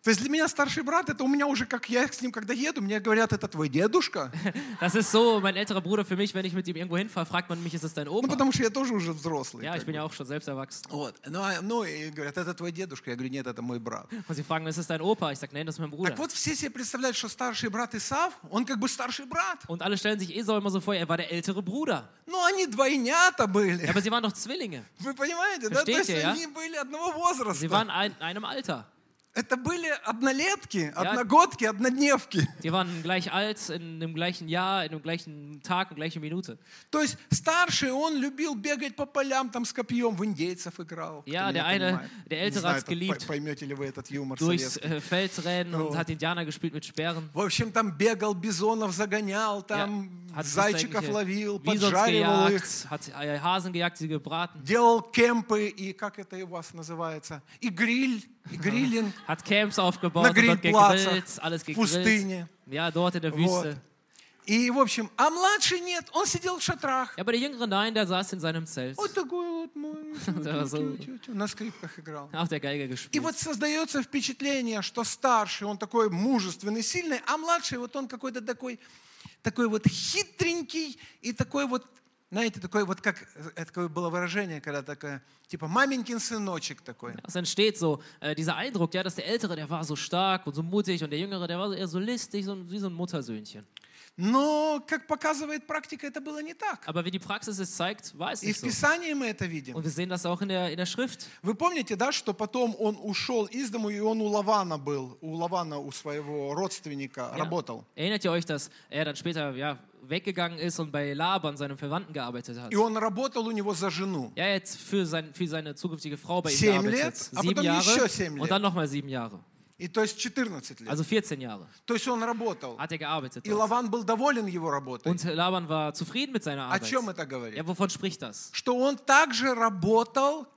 S1: То есть для меня старший брат, это у меня уже, как я с ним когда еду, мне говорят, это твой дедушка.
S2: Das ist so, mein älterer Bruder für mich, wenn ich mit ihm irgendwo hinfahre, fragt man mich, ist es dein
S1: Ну,
S2: Opa?
S1: потому что я тоже уже взрослый.
S2: Ja,
S1: как
S2: ich bin
S1: бы.
S2: ja auch schon selbst erwachsen.
S1: Вот. Ну, а- ну, и говорят, это твой дедушка. Я говорю, нет, это мой брат.
S2: Und sie fragen, ist es dein Opa? Ich sage, nein, das ist mein Bruder.
S1: Так вот, все себе представляют, что старший брат Исав, он как бы старший брат.
S2: Und alle stellen sich Esau immer so vor, er war der ältere Bruder.
S1: Но они двойнята были.
S2: Ja, aber sie waren doch Zwillinge.
S1: Вы понимаете, да? То есть
S2: Versteht ihr, ja?
S1: они были одного
S2: Sie
S1: возраста.
S2: waren in einem Alter.
S1: Это были однолетки, одногодки, однодневки.
S2: Die waren gleich alt, in dem gleichen Jahr, in dem gleichen Tag, in der gleichen Minute.
S1: То есть старший, он любил бегать по полям, там с копьем, в индейцев играл. Кто
S2: Ja,
S1: меня
S2: der eine,
S1: понимает.
S2: der
S1: Не
S2: Ältere
S1: знаю,
S2: hat es
S1: это
S2: geliebt,
S1: по- поймете ли вы этот юмор
S2: durchs
S1: советский.
S2: äh, Feld rennen und
S1: Oh.
S2: hat Indianer gespielt mit Speeren.
S1: В общем, там бегал, бизонов загонял, там
S2: Hat
S1: зайчиков
S2: irgendwelche
S1: ловил,
S2: Bisons
S1: поджаривал их,
S2: gejagt, hat äh, Hasen gejagt, sie gebraten.
S1: делал кемпы и, как это у вас называется, и гриль, и гриллинг
S2: Hat Camps aufgebaut
S1: на
S2: und dort
S1: гриль-плацах
S2: gegrillt, alles
S1: в
S2: gegrillt.
S1: пустыне.
S2: Ja, dort in der
S1: Вот.
S2: Wüste.
S1: И, в общем, а младший нет, он сидел в шатрах.
S2: Ja, aber der Jüngere, nein, der saß in seinem Zelt,
S1: Вот такой вот мой,
S2: Да, so.
S1: тю-тю-тю, на скрипках играл.
S2: auf der Geige
S1: И
S2: gespielt.
S1: вот создается впечатление, что старший, он такой мужественный, сильный, а младший, вот он какой-то такой, такой вот хитренький и такой вот, знаете, такой вот, как, это такое было выражение, когда такое, типа маменькин сыночек такой.
S2: Es entsteht so äh, dieser Eindruck, ja, dass der Ältere, der war so stark und so mutig und der Jüngere, der war eher so listig, so, wie so ein Muttersöhnchen.
S1: Но, как показывает практика, это было не так.
S2: Aber wie die Praxis es zeigt, war es
S1: И
S2: nicht
S1: в
S2: so.
S1: Писании мы это видим.
S2: Und wir sehen das auch in der, in der Schrift.
S1: Вы помните, да, что потом он ушел из дому, и он у Лавана был, у Лавана, у своего родственника
S2: Ja.
S1: работал.
S2: Erinnert ihr euch, dass er dann später ja, weggegangen ist und bei Laban, seinem Verwandten, gearbeitet hat?
S1: И он работал у него за жену.
S2: Ja, jetzt für, sein, für seine zukünftige Frau bei ihm
S1: Семь
S2: gearbeitet.
S1: лет, а
S2: Sieben
S1: потом еще
S2: Jahre
S1: семь
S2: und
S1: лет.
S2: dann nochmal sieben Jahre.
S1: И то есть четырнадцать лет.
S2: Also vierzehn Jahre
S1: То есть он работал.
S2: hat er gearbeitet.
S1: И
S2: Dort.
S1: Лаван был доволен его работой.
S2: Und Laban war zufrieden mit seiner
S1: О
S2: Arbeit.
S1: чем это говорит?
S2: Ja, wovon spricht das?
S1: Что он также работал,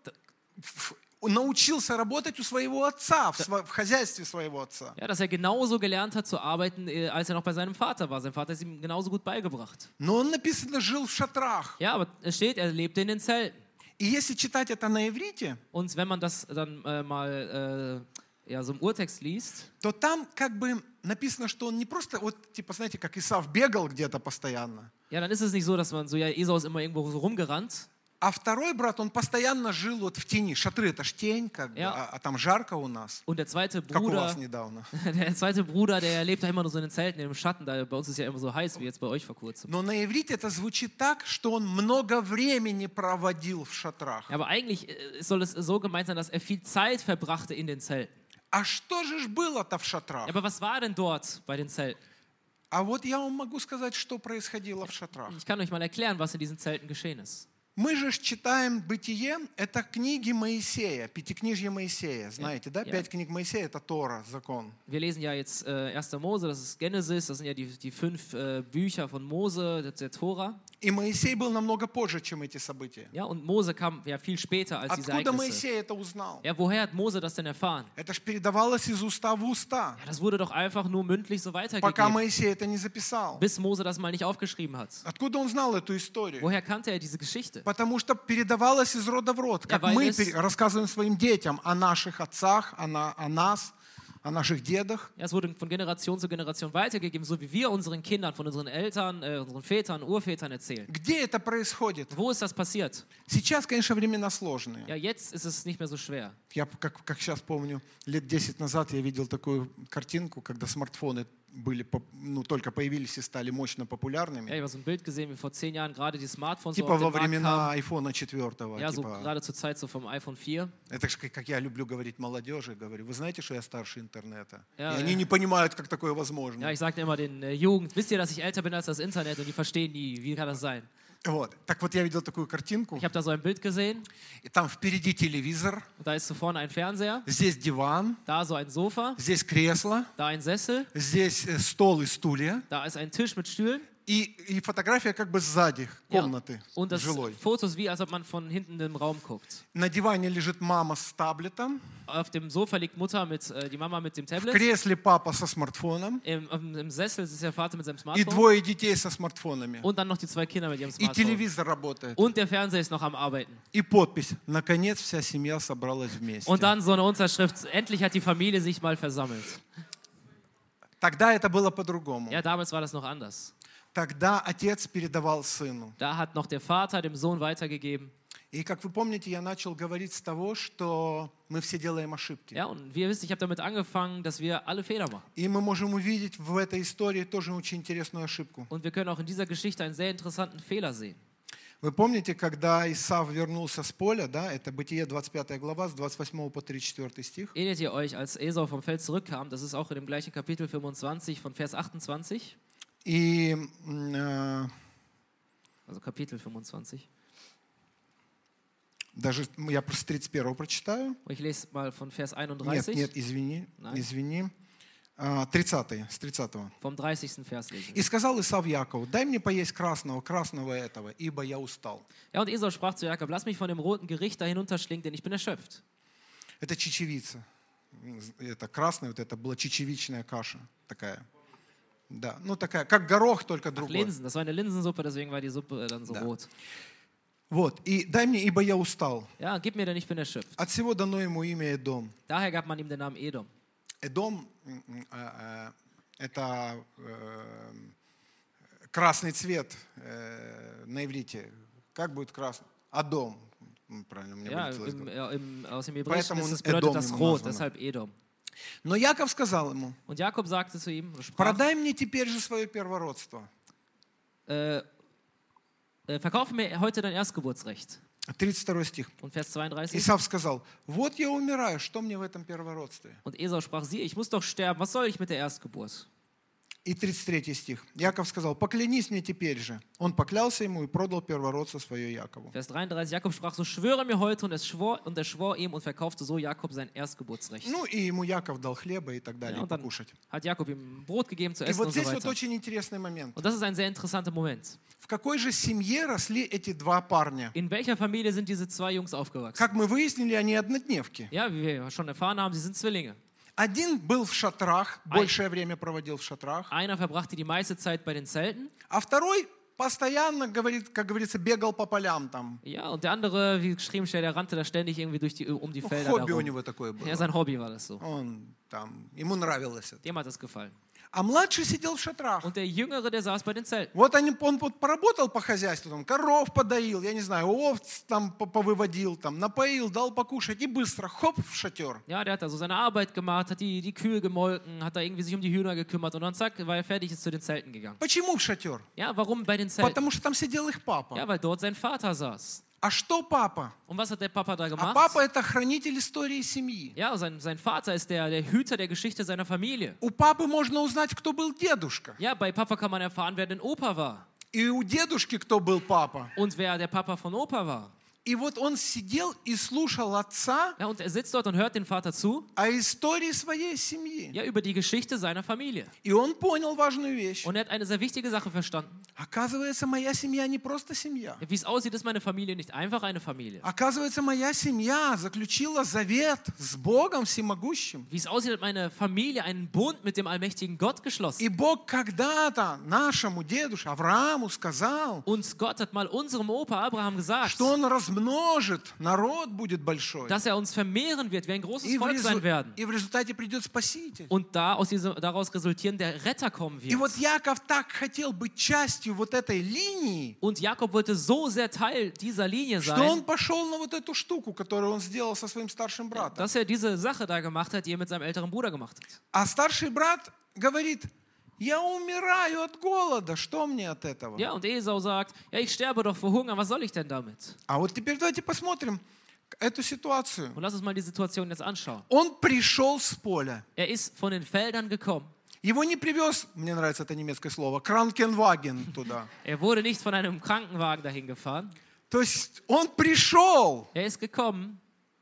S1: в- научился работать у своего отца, в, сво- в хозяйстве своего отца.
S2: Ja, dass er genauso gelernt hat zu arbeiten, äh, als er noch bei seinem Vater war. Sein Vater ist ihm genauso gut beigebracht.
S1: Но он, написано, жил в шатрах.
S2: Ja, aber es steht, er lebte in den Zelten.
S1: И если читать это на иврите,
S2: Und wenn man das dann äh, mal äh, ja, so im Urtext liest,
S1: то там как бы написано, что он не просто, вот типа, знаете, как Исав бегал где-то постоянно,
S2: ja, dann ist es nicht so, dass man so, ja, Esau ist immer irgendwo so rumgerannt.
S1: а второй брат, он постоянно жил вот в тени. Шатры — это ж тень, как бы,
S2: Ja.
S1: а, а там жарко у нас,
S2: Und der zweite
S1: как у вас
S2: Bruder,
S1: недавно.
S2: der zweite Bruder, der lebt da immer nur so in den Zelten, im Schatten. Da, bei uns ist ja immer so heiß, wie jetzt bei euch vor kurzem.
S1: Но на иврите это звучит так, что он много времени проводил в шатрах.
S2: Ja, aber eigentlich äh, soll es so gemeint sein, dass er viel Zeit verbrachte in den Zelten.
S1: А что же ж было-то в шатрах?
S2: Ja, aber was war denn dort bei den Zelten?
S1: А вот я вам могу сказать, что происходило в шатрах.
S2: Ich kann euch mal erklären, was in diesen Zelten geschehen ist.
S1: Мы же ж читаем «Бытие», это книги Моисея, пятикнижье Моисея. Знаете, да?
S2: Ja.
S1: Пять книг Моисея — это Тора, закон.
S2: Wir lesen ja jetzt äh, erster Mose, das ist Genesis, das sind ja die, die fünf äh, Bücher von Mose, der, der Tora.
S1: И Моисей был намного позже, чем эти события.
S2: Ja, und Mose kam ja viel später als diese
S1: Откуда
S2: Ereignisse.
S1: Моисей это узнал?
S2: Ja, woher hat Mose das denn erfahren?
S1: Это ж передавалось из уста в уста,
S2: Ja, das wurde doch einfach nur mündlich so
S1: пока
S2: weitergegeben,
S1: Моисей это не записал.
S2: bis Mose das mal nicht aufgeschrieben hat.
S1: Откуда он знал эту историю?
S2: Woher kannte er diese Geschichte?
S1: Потому что передавалось из рода в род. Как
S2: weil
S1: мы
S2: es-
S1: пере- рассказываем своим детям о наших отцах, о, на- о нас, о наших дедах.
S2: Ja, es wurde von Generation zu Generation weitergegeben, so wie wir unseren Kindern, von unseren Eltern, äh, unseren Vätern, Urvätern erzählen.
S1: Где это происходит?
S2: Wo ist das passiert?
S1: Сейчас, конечно, времена сложные.
S2: Ja, jetzt ist es nicht mehr so schwer.
S1: Я, как, как сейчас помню, лет десять назад я видел такую картинку, когда смартфоны были, поп- ну, только появились и стали мощно
S2: Ja,
S1: популярными.
S2: ich habe so ein Bild gesehen, wie vor zehn Jahren gerade die Smartphones so
S1: Типа
S2: auf
S1: во
S2: den Markt
S1: времена
S2: kamen.
S1: айфона четвертого.
S2: Ja, so
S1: Типа,
S2: gerade zur Zeit so vom iPhone vier.
S1: это же как как я люблю говорить молодежи, говорю, вы знаете, что я старше интернета?
S2: Ja,
S1: и они
S2: ja.
S1: не понимают, как такое возможно.
S2: Ja, ich sagte immer den äh, Jugend, wisst ihr, dass ich älter bin als das Internet und die verstehen nie, wie kann das sein?
S1: Вот. Так вот я видел такую картинку,
S2: Ich habe da so ein Bild gesehen
S1: и там впереди телевизор,
S2: und da ist so vorne ein Fernseher,
S1: здесь диван,
S2: da so ein Sofa,
S1: здесь кресло,
S2: da ein Sessel,
S1: здесь э, стол и стулья,
S2: da ist ein Tisch mit Stühlen
S1: И, и фотография как бы сзади
S2: Ja,
S1: комнаты
S2: und das
S1: жилой.
S2: Foto ist wie, als ob man von hinten in den Raum guckt.
S1: На диване лежит мама с таблетом,
S2: Auf dem Sofa liegt Mutter mit, äh, die Mama mit dem
S1: в
S2: Tablet.
S1: кресле папа со смартфоном
S2: Im, im, Im Sessel ist der Vater mit seinem
S1: и
S2: Smartphone.
S1: двое детей со смартфонами.
S2: Und dann noch die zwei Kinder mit ihrem
S1: И
S2: Smartphone.
S1: телевизор работает.
S2: Und der Fernseher ist noch am Arbeiten.
S1: И подпись: наконец вся семья собралась вместе.
S2: Und dann so eine Unterschrift, endlich hat die Familie sich mal versammelt.
S1: Тогда это было по-другому.
S2: Ja, damals war das noch anders.
S1: Тогда отец передавал сыну.
S2: Da hat noch der Vater dem Sohn weitergegeben.
S1: И как вы помните, я начал говорить с того, что мы все делаем ошибки.
S2: Ja, und wie ihr wisst, ich habe damit angefangen, dass wir alle Fehler machen.
S1: И мы можем увидеть в этой истории тоже очень интересную ошибку.
S2: Und wir können auch in dieser Geschichte einen sehr interessanten Fehler sehen.
S1: Вы помните, когда Исав вернулся с поля, да, это Бытие двадцать пятая глава, с двадцать восьмого по тридцать четвёртый стих.
S2: Erinnert ihr euch, als Esau vom Feld zurückkam? Das ist auch in dem gleichen Kapitel fünfundzwanzig von Vers achtundzwanzig.
S1: И э,
S2: Also Kapitel fünfundzwanzig.
S1: даже я просто с тридцать первого прочитаю.
S2: Ich lese mal von Vers
S1: Нет,
S2: einunddreißig.
S1: нет, извини,
S2: Nein.
S1: извини. А, тридцатый, с тридцатого.
S2: Vom dreißigsten Vers lesen.
S1: «И сказал Исав Якову: дай мне поесть красного, красного этого, ибо я устал».
S2: Ja, und Esau sprach zu Jakob: Lass mich von dem roten Gericht da hinunterschlingen, denn ich bin erschöpft.
S1: Это чечевица. Это красная, вот это была чечевичная каша такая. Да, ну такая, как горох, только
S2: Ach,
S1: другой.
S2: Linsen, das war eine Linsensuppe, deswegen war die Suppe dann so
S1: Да.
S2: rot.
S1: Вот, и дай мне, ибо я устал.
S2: Ja, gib mir, denn ich bin erschöpft.
S1: От всего дано ему имя Эдом.
S2: Daher gab man ihm den Namen Edom.
S1: Эдом м, м, э, э, это э, красный цвет э, на иврите. Как будет красный? Адом. М, Правильно, мне
S2: Ja,
S1: вылетело из
S2: im,
S1: головы.
S2: ja, im, aus dem Hebräischen
S1: Поэтому
S2: ist
S1: он
S2: es, bedeutet
S1: Эдом
S2: das
S1: ему
S2: rot,
S1: названо.
S2: deshalb Edom.
S1: Но Яков сказал ему:
S2: Und Jakob sagte zu ihm, sprach,
S1: продай мне теперь же свое первородство.
S2: äh, äh, verkaufe mir heute dein Erstgeburtsrecht.
S1: тридцать второй стих.
S2: Und Vers zweiunddreißig.
S1: Исав сказал: вот я умираю, что мне в этом первородстве?
S2: Und Esau sprach, siehe, ich muss doch sterben, was soll ich mit der Erstgeburt?
S1: И тридцать третий стих. Яков сказал: поклянись мне теперь же. Он поклялся ему и продал первородство свое Якову.
S2: Vers dreiunddreißig, Jakob sprach, so schwöre mir heute, und, es schwor, und er schwor ihm und verkaufte so Jakob sein Erstgeburtsrecht.
S1: Ну и ему Яков дал хлеба и так
S2: Ja,
S1: далее,
S2: und dann
S1: покушать.
S2: hat Jakob ihm Brot gegeben zu
S1: И
S2: essen
S1: вот
S2: und so
S1: здесь вот
S2: weiter.
S1: очень интересный момент.
S2: Und das ist ein sehr interessanter Moment.
S1: В какой же семье росли эти два парня?
S2: In welcher Familie sind diese zwei Jungs aufgewachsen?
S1: Как мы выяснили, они однодневки.
S2: Ja, wie wir schon erfahren haben, sie sind Zwillinge.
S1: Один был в шатрах, большее время проводил в шатрах,
S2: Einer verbrachte die meiste Zeit bei den Zelten.
S1: а второй постоянно, говорит, как говорится, бегал по полям там.
S2: Ja, und der andere, wie geschrieben steht, der rannte da ständig irgendwie durch die, um die
S1: Ну,
S2: Felder
S1: хобби у
S2: darum.
S1: него такое было.
S2: Ja, sein Hobby war das so.
S1: Он там, ему нравилось это.
S2: Dem hat das gefallen.
S1: А младший сидел в шатрах.
S2: Und der Jüngere, der saß bei den Zelten.
S1: Вот они, он вот поработал по хозяйству, там, коров подоил, я не знаю, овц там по- повыводил, там, напоил, дал покушать и быстро, хоп, в шатер.
S2: Ja, der hat da so seine Arbeit gemacht, hat die, die Kühe gemolken, hat da irgendwie sich um die Hühner gekümmert und dann zack, war er fertig, ist zu den Zelten gegangen.
S1: Почему в шатер?
S2: Ja, warum bei den Zelten?
S1: Потому что там сидел их папа.
S2: Ja, weil dort sein Vater saß.
S1: А что папа?
S2: Und was hat der Papa da
S1: А
S2: gemacht?
S1: папа это хранитель истории семьи.
S2: Ja, sein, sein Vater ist der, der Hüter der Geschichte seiner Familie.
S1: У папы можно узнать, кто был дедушка.
S2: Ja, bei Papa kann man erfahren, wer denn Opa war.
S1: И у дедушки, кто был папа.
S2: Und wer der Papa von Opa war.
S1: И вот он сидел и слушал отца
S2: Ja, und er sitzt dort und hört den Vater zu,
S1: о истории своей семьи.
S2: ja, über die Geschichte seiner Familie.
S1: И он понял важную вещь.
S2: Und er hat eine sehr wichtige Sache verstanden.
S1: Оказывается, моя семья не просто семья.
S2: Wie es aussieht, ist meine Familie nicht einfach eine Familie.
S1: Оказывается, моя семья заключила завет с Богом Всемогущим.
S2: Wie es aussieht, hat meine Familie einen Bund mit dem allmächtigen Gott geschlossen.
S1: И Бог когда-то нашему дедушке Аврааму сказал,
S2: Und Gott hat mal unserem Opa Abraham gesagt,
S1: что он размножит, народ будет большой.
S2: dass er uns vermehren wird, wir ein großes
S1: И в,
S2: Volk
S1: резу-
S2: sein werden.
S1: и в результате придет Спаситель.
S2: Und da aus diesem, daraus resultieren der Retter kommen
S1: И вот
S2: wird.
S1: Яков так хотел быть частью вот этой линии,
S2: Und Jakob wollte so sehr Teil dieser Linie
S1: что он
S2: sein,
S1: пошел на вот эту штуку, которую он сделал со своим старшим братом.
S2: dass er diese Sache da gemacht hat, die er mit seinem älteren Bruder gemacht hat.
S1: А старший брат говорит: я умираю от голода, что мне от этого?
S2: Ja, und Esau sagt, ja, ich sterbe doch vor Hunger, was soll ich denn damit?
S1: А вот теперь давайте посмотрим эту ситуацию.
S2: Und lass uns mal die Situation jetzt anschauen.
S1: Он пришел с поля.
S2: Er ist von den Feldern gekommen.
S1: Его не привез, мне нравится это немецкое слово, кранкенваген туда.
S2: Er wurde nicht von einem Krankenwagen dahin gefahren.
S1: То есть он пришел,
S2: Er ist gekommen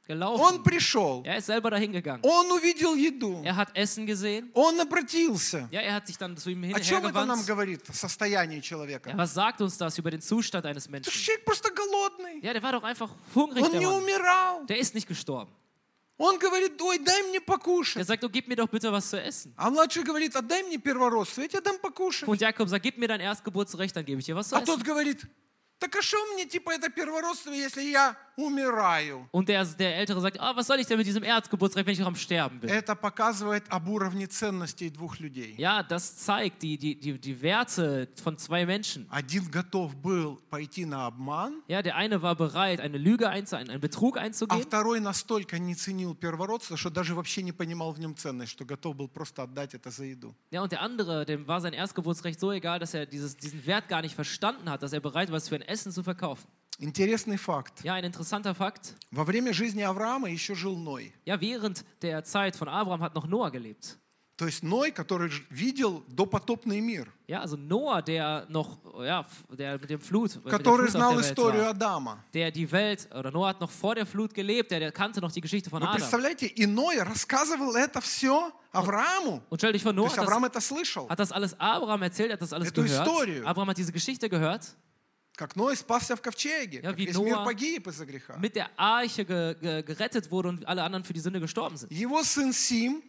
S2: gelaufen.
S1: Он пришел,
S2: Er ist selber dahin gegangen.
S1: он увидел еду,
S2: Er hat Essen gesehen.
S1: он обратился.
S2: Ja, er hat sich dann zu ihm hin-
S1: О чем это нам
S2: hergewandt.
S1: говорит? Состояние
S2: Ja,
S1: человека.
S2: was sagt uns das über den Zustand eines
S1: Потому
S2: Menschen?
S1: что человек просто голодный.
S2: Ja, der war doch einfach hungrig,
S1: Он
S2: der
S1: не
S2: Mann.
S1: умирал.
S2: Der ist nicht gestorben.
S1: Он говорит, ой, дай мне
S2: Der
S1: покушать.
S2: sagt, oh, gib mir doch bitte was zu essen.
S1: А младший говорит, отдай мне первородство, я тебе дам покушать.
S2: Und Jakob sagt, gib mir dein Erstgeburtsrecht, dann gebe ich dir was zu
S1: А тот
S2: essen.
S1: говорит, так а что мне типа это первородство, если я умираю?
S2: Und der, der Ältere sagt, ah, was soll ich denn mit diesem Erstgeburtsrecht, wenn ich noch am Sterben bin?
S1: Это показывает об уровне ценностей двух людей.
S2: Ja, das zeigt die, die, die, die Werte von zwei Menschen.
S1: Один готов был пойти на обман,
S2: Ja, der eine war bereit, eine Lüge einzugehen, einen Betrug
S1: а
S2: einzugehen.
S1: второй настолько не ценил первородство, что даже вообще не понимал в нем ценность, что готов был просто отдать это за еду.
S2: Ja, und der andere, dem war sein Erstgeburtsrecht so egal, dass er dieses, diesen Wert gar nicht verstanden hat, dass er bereit war, es für ein Essen zu verkaufen.
S1: Интересный факт.
S2: Ja, ein interessanter Fakt.
S1: Во время жизни Авраама еще жил Ной.
S2: Ja, während der Zeit von Abraham hat noch Noah gelebt.
S1: То есть Ной, который ж- видел допотопный мир,
S2: Ja, also Noah, der noch, ja, der mit dem Flut, mit der
S1: который
S2: Flut auf
S1: знал
S2: der Welt
S1: историю
S2: war,
S1: Адама.
S2: der die Welt, oder Noah hat noch vor der Flut gelebt, der, der kannte noch die Geschichte von
S1: Вы
S2: Adam.
S1: представляете, и Ной рассказывал это все Аврааму.
S2: Und stell dich vor,
S1: То
S2: Noah
S1: есть
S2: hat das,
S1: Авраам это слышал.
S2: hat das alles Abraham erzählt, hat das alles
S1: Эту
S2: gehört.
S1: историю.
S2: Abraham hat diese Geschichte gehört,
S1: Как Ной спасся в ковчеге,
S2: Ja,
S1: как
S2: wie
S1: весь мир
S2: Noah
S1: погиб из-за греха.
S2: mit der Arche ge, ge, gerettet wurde und alle anderen für die Sünde gestorben sind.
S1: Его сын Сим,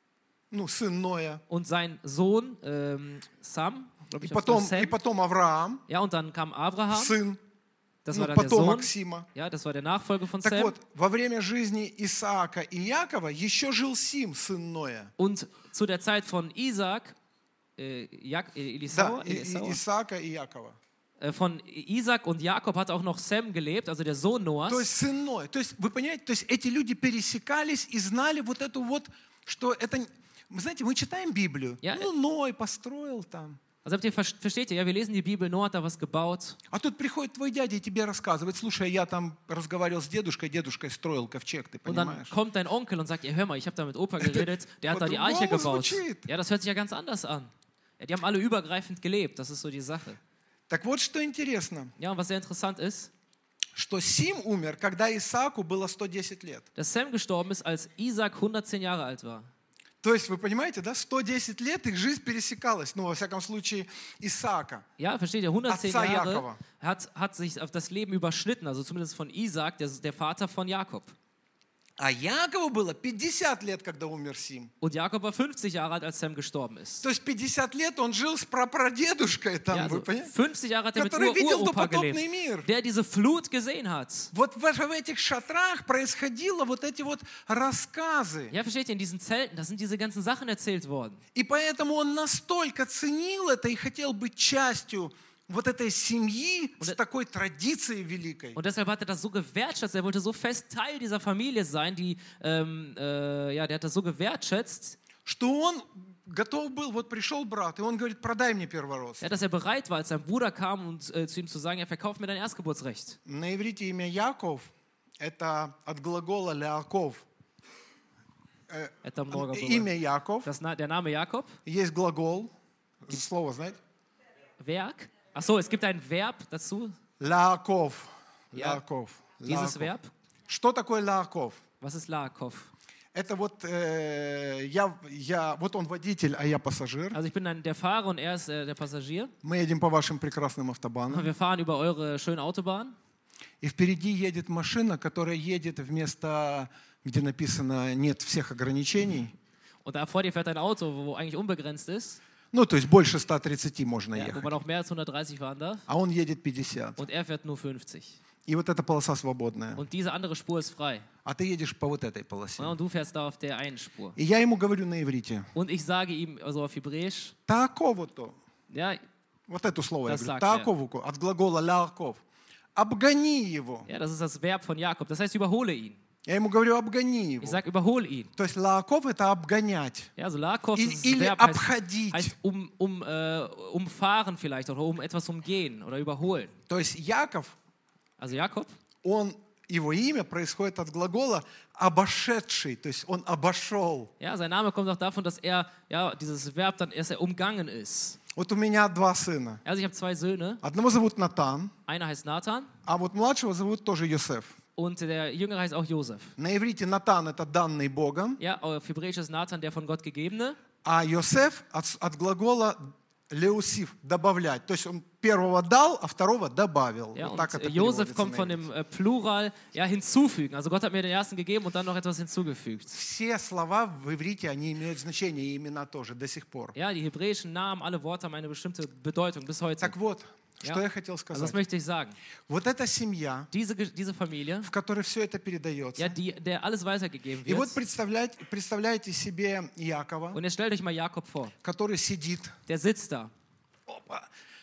S1: ну, сын Ноя,
S2: Und sein Sohn ähm, Sam, glaube
S1: и
S2: ich,
S1: потом,
S2: Sam,
S1: и потом Авраам,
S2: ja, und dann kam Abraham,
S1: сын,
S2: das
S1: ну,
S2: war dann der
S1: потомок
S2: Sohn,
S1: Сима.
S2: ja, das war der Nachfolger von
S1: Так
S2: Sam.
S1: вот, во время жизни Исаака и Якова еще жил Сим, сын Ноя.
S2: Und zu der Zeit von Isaac, äh, Jak, äh, Elisau,
S1: Да, и- и-
S2: Elisau,
S1: Исаака и Якова.
S2: äh, von Isaac und Jakob hat auch noch Sam gelebt, also der Sohn Noahs.
S1: То есть сын Ноя. То есть, вы понимаете, то есть эти люди пересекались и знали вот эту вот, что это... Вы знаете, мы читаем Библию.
S2: Я-
S1: Ну, Ной построил там.
S2: Also habt ihr, versteht ihr, ja, wir lesen die Bibel, Noah hat da was gebaut.
S1: А тут приходит твой дядя и тебе рассказывает, слушай, я там разговаривал с дедушкой, дедушкой строил ковчег, ты
S2: Und dann
S1: понимаешь?
S2: kommt dein Onkel und sagt, ja, hör mal, ich habe da mit Opa geredet, der hat da die Arche
S1: по-другому
S2: gebaut.
S1: звучит.
S2: Ja, das hört sich ja ganz anders an. Ja, die haben alle übergreifend gelebt, das ist so die Sache.
S1: Так вот, что интересно,
S2: Ja, und was sehr interessant ist,
S1: что Сим умер, когда Исааку было сто десять лет.
S2: dass Sam gestorben ist, als Isaac hundertzehn Jahre alt war.
S1: То есть, вы понимаете, да, сто десять лет их жизнь пересекалась, ну, во всяком случае, Исаака.
S2: Ja, versteht ihr, hundertzehn
S1: Atza
S2: Jahre
S1: Jakova.
S2: hat, hat sich auf das Leben überschnitten, also zumindest von Isaac, der, der Vater von Jakob.
S1: А Якову было пятьдесят лет, когда умер Сим.
S2: Und Jakob war fünfzig Jahre alt, als Sam gestorben ist.
S1: То есть пятьдесят лет он жил с прапрадедушкой там,
S2: Ja,
S1: вы
S2: also
S1: понимаете?
S2: fünfzig Jahre hat er mit
S1: Который видел
S2: Uropa
S1: допотопный
S2: gelebt,
S1: мир.
S2: der diese Flut gesehen hat.
S1: Вот в в этих шатрах происходило вот эти вот рассказы.
S2: Ja, versteht ihr, in diesen Zelten, da sind diese ganzen Sachen erzählt worden.
S1: И поэтому он настолько ценил это и хотел быть частью вот этой семьи с такой традицией великой.
S2: Und deshalb hat er das so gewertschätzt, er wollte so fest Teil dieser Familie sein, die, ähm, äh, ja, der hat das so gewertschätzt,
S1: Что он готов был, вот пришел брат, и он говорит, продай мне первородство.
S2: ja, dass er bereit war, als sein Bruder kam und äh, zu ihm zu sagen, er verkauft mir dein Erstgeburtsrecht.
S1: На иврите имя Яков – это от глагола «леаков».
S2: Это много было.
S1: Имя Яков,
S2: Das, Na- der Name Jakob,
S1: есть глагол, слово, знаете?
S2: Werk. Achso, es gibt ein Verb dazu,
S1: Леаков.
S2: Ja.
S1: Леаков.
S2: dieses
S1: Леаков.
S2: Verb.
S1: Что такое Леаков?
S2: Was ist Laakov?
S1: Это вот э, я, я, вот он водитель, а я пассажир.
S2: Also ich bin dann der Fahrer und er ist äh, der Passagier.
S1: Мы едем по вашим прекрасным
S2: Und
S1: автобанам.
S2: wir fahren über eure schöne Autobahn.
S1: И впереди едет машина, которая едет вместо, где написано «нет всех ограничений».
S2: Und da vor dir fährt ein Auto, wo eigentlich unbegrenzt ist,
S1: Ну, то есть больше ста тридцати можно
S2: ja, wo
S1: ехать.
S2: man auch mehr als hundertdreißig fahren darf.
S1: А он едет пятьдесят.
S2: Und er fährt nur fünfzig.
S1: И вот эта полоса свободная.
S2: Und diese andere Spur ist frei.
S1: А ты едешь по вот этой полосе.
S2: Ja, und du fährst da auf der einen Spur.
S1: И я ему говорю на иврите.
S2: Und ich sage ihm, also auf Hebräisch,
S1: Таакову-то.
S2: ja,
S1: Вот эту слово я
S2: Das
S1: говорю.
S2: sagt er.
S1: Таакову, от глагола ляков. Обгони его.
S2: ja, das ist das Verb von Jakob. Das heißt, überhole ihn.
S1: Я ему говорю, обгони его.
S2: Ich sage, überhole ihn.
S1: То есть ляков это обгонять.
S2: Ja, also Lakov,
S1: И-
S2: das
S1: Или
S2: Verb heißt,
S1: обходить.
S2: heißt um, um, äh, umfahren vielleicht oder um etwas umgehen oder überholen.
S1: То есть Яков,
S2: Also Jakob,
S1: он, его имя происходит от глагола обошедший. То есть он обошел.
S2: ja, sein Name kommt auch davon, dass er, ja, dieses Verb dann, dass er umgangen ist.
S1: Вот у меня два сына.
S2: Also ich habe zwei Söhne.
S1: Одного зовут Натан,
S2: Einer heißt Nathan
S1: а вот младшего зовут тоже Йосеф.
S2: Und der Jüngere heißt auch Josef.
S1: На иврите Натан – это данный Богом,
S2: Ja, auf Hebräisch ist Nathan der von Gott gegebene.
S1: а Йосеф от, от глагола леусиф – добавлять. То есть он первого дал, а второго добавил.
S2: Ja,
S1: Вот так
S2: und
S1: это
S2: Josef
S1: переводится
S2: kommt
S1: на
S2: von
S1: иврите.
S2: dem äh, Plural, ja, hinzufügen. Also Gott hat mir den ersten gegeben und dann noch etwas hinzugefügt.
S1: Все слова в иврите, они имеют значение, и имена тоже, до сих пор.
S2: Ja, die hebräischen Namen, alle Worte haben eine bestimmte Bedeutung bis heute.
S1: Так вот,
S2: Ja.
S1: что я хотел
S2: Also das
S1: сказать.
S2: möchte ich sagen.
S1: Вот эта семья,
S2: Diese, Ge- diese Familie,
S1: в которой все это передается.
S2: ja, die, der alles weitergegeben
S1: И вот
S2: wird.
S1: представляете, представляете себе Якова,
S2: Und jetzt stellt euch mal Jakob vor.
S1: который сидит
S2: Der sitzt da.
S1: опа,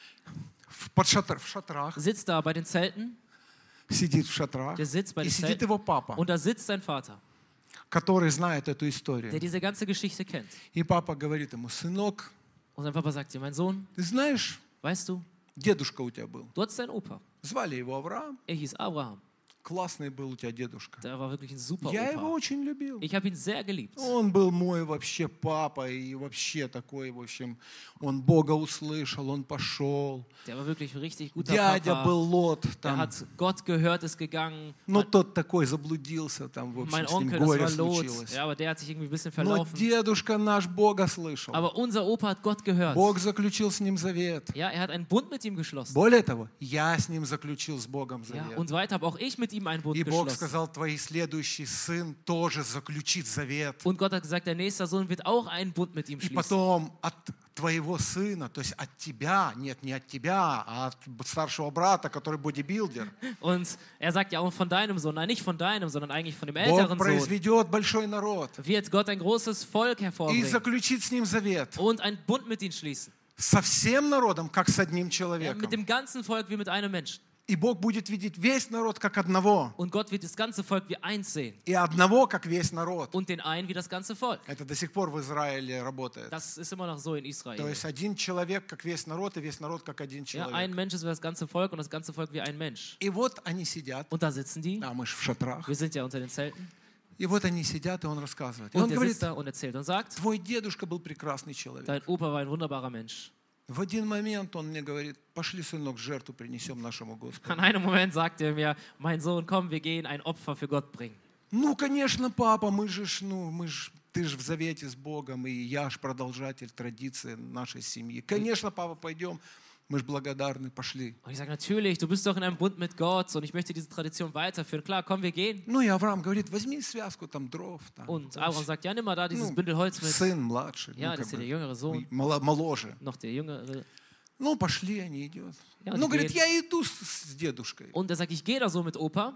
S1: в, под шатр, в шатрах,
S2: Sitzt da bei den Zelten.
S1: сидит в шатрах,
S2: Der sitzt bei
S1: и
S2: den
S1: сидит
S2: Zelten.
S1: его папа,
S2: Und da sitzt sein Vater,
S1: который знает эту
S2: der
S1: историю.
S2: diese ganze Geschichte kennt.
S1: И папа говорит ему: сынок,
S2: Und sein Papa sagt dir, mein Sohn,
S1: ты знаешь,
S2: weißt du,
S1: дедушка у тебя был.
S2: du hattest einen Opa.
S1: Звали его Авраам.
S2: Er hieß Abraham.
S1: Классный был у тебя дедушка.
S2: Der war wirklich ein super
S1: Я его
S2: Opa.
S1: очень любил.
S2: Ich habe ihn sehr geliebt.
S1: Он был мой вообще папа, и вообще такой, в общем, он Бога услышал, он пошел.
S2: Der war wirklich ein richtig guter
S1: Дядя был
S2: Papa.
S1: Лот,
S2: Er
S1: там,
S2: hat Gott gehört, ist gegangen.
S1: но тот такой заблудился, там, в
S2: Mein
S1: общем, с ним
S2: Onkel, das
S1: горе
S2: war Lot.
S1: случилось.
S2: Ja, aber der hat sich irgendwie ein bisschen
S1: Но
S2: verlaufen.
S1: дедушка наш Бога слышал.
S2: Aber unser Opa hat Gott gehört.
S1: Бог заключил с ним завет.
S2: Ja, er hat einen Bund mit ihm geschlossen.
S1: Более того, я с ним заключил с Богом
S2: Ja,
S1: завет.
S2: und weiter habe auch ich mit ihm einen Bund
S1: И Бог
S2: geschlossen.
S1: сказал: твой следующий сын тоже заключит завет.
S2: Und Gott hat gesagt, der nächste Sohn wird auch einen Bund mit ihm
S1: И
S2: schließen.
S1: потом от твоего сына, то есть от тебя, нет, не от тебя, а от старшего брата, который бодибилдер,
S2: Und er sagt ja auch von deinem Sohn, nein, nicht von deinem, sondern eigentlich von dem
S1: Бог
S2: älteren Sohn,
S1: произведет большой народ
S2: wird Gott ein großes Volk
S1: и
S2: hervorbringen
S1: заключит с ним завет.
S2: und einen Bund mit ihm schließen.
S1: Со всем народом, как с одним
S2: Ja,
S1: человеком.
S2: mit dem ganzen Volk wie mit einem Menschen.
S1: И Бог будет видеть весь народ как одного,
S2: Und Gott wird das ganze Volk wie eins sehen.
S1: и одного как весь народ.
S2: Und den einen wie das ganze Volk.
S1: Это до сих пор в Израиле работает.
S2: Das ist immer noch so in
S1: То
S2: Israel.
S1: есть один человек как весь народ, и весь народ как один
S2: Ja, ein
S1: человек.
S2: Mensch ist wie das ganze Volk und das ganze Volk wie ein Mensch.
S1: И вот они сидят,
S2: Und da sitzen die.
S1: а мы ж в шатрах,
S2: Wir sind ja unter den Zelten.
S1: и вот они сидят, и он рассказывает. И
S2: Und
S1: он
S2: der
S1: говорит:
S2: sitzt da und erzählt und sagt,
S1: твой дедушка был прекрасный человек.
S2: dein Opa war ein wunderbarer Mensch.
S1: В один момент он мне говорит: пошли, сынок, жертву принесем нашему Господу.
S2: An einem Moment sagt er mir, mein Sohn, komm, wir gehen ein Opfer für Gott бringen.
S1: Ну, конечно, папа, мы же, ж, ну, мы ж, ты же в завете с Богом, и я ж продолжатель традиции нашей семьи. Конечно, папа, пойдем, мы ж благодарны, пошли.
S2: Und ich sage, natürlich, du bist doch in einem Bund mit Gott und ich möchte diese Tradition weiterführen. Klar, komm, wir gehen.
S1: Ну, и Авраам говорит: возьми связку там дров. Там.
S2: Und Abraham sagt, ja, nimm mal da dieses
S1: Ну,
S2: Bündel Holz mit.
S1: сын младший,
S2: Ja,
S1: ну,
S2: das ist ja
S1: как
S2: der
S1: бы,
S2: jüngere Sohn,
S1: мало- моложе.
S2: noch der jüngere.
S1: Ну, пошли, они идут.
S2: Ja,
S1: Ну,
S2: die
S1: говорит,
S2: gehen.
S1: я иду с, с дедушкой.
S2: Und er sagt, ich gehe da so mit Opa.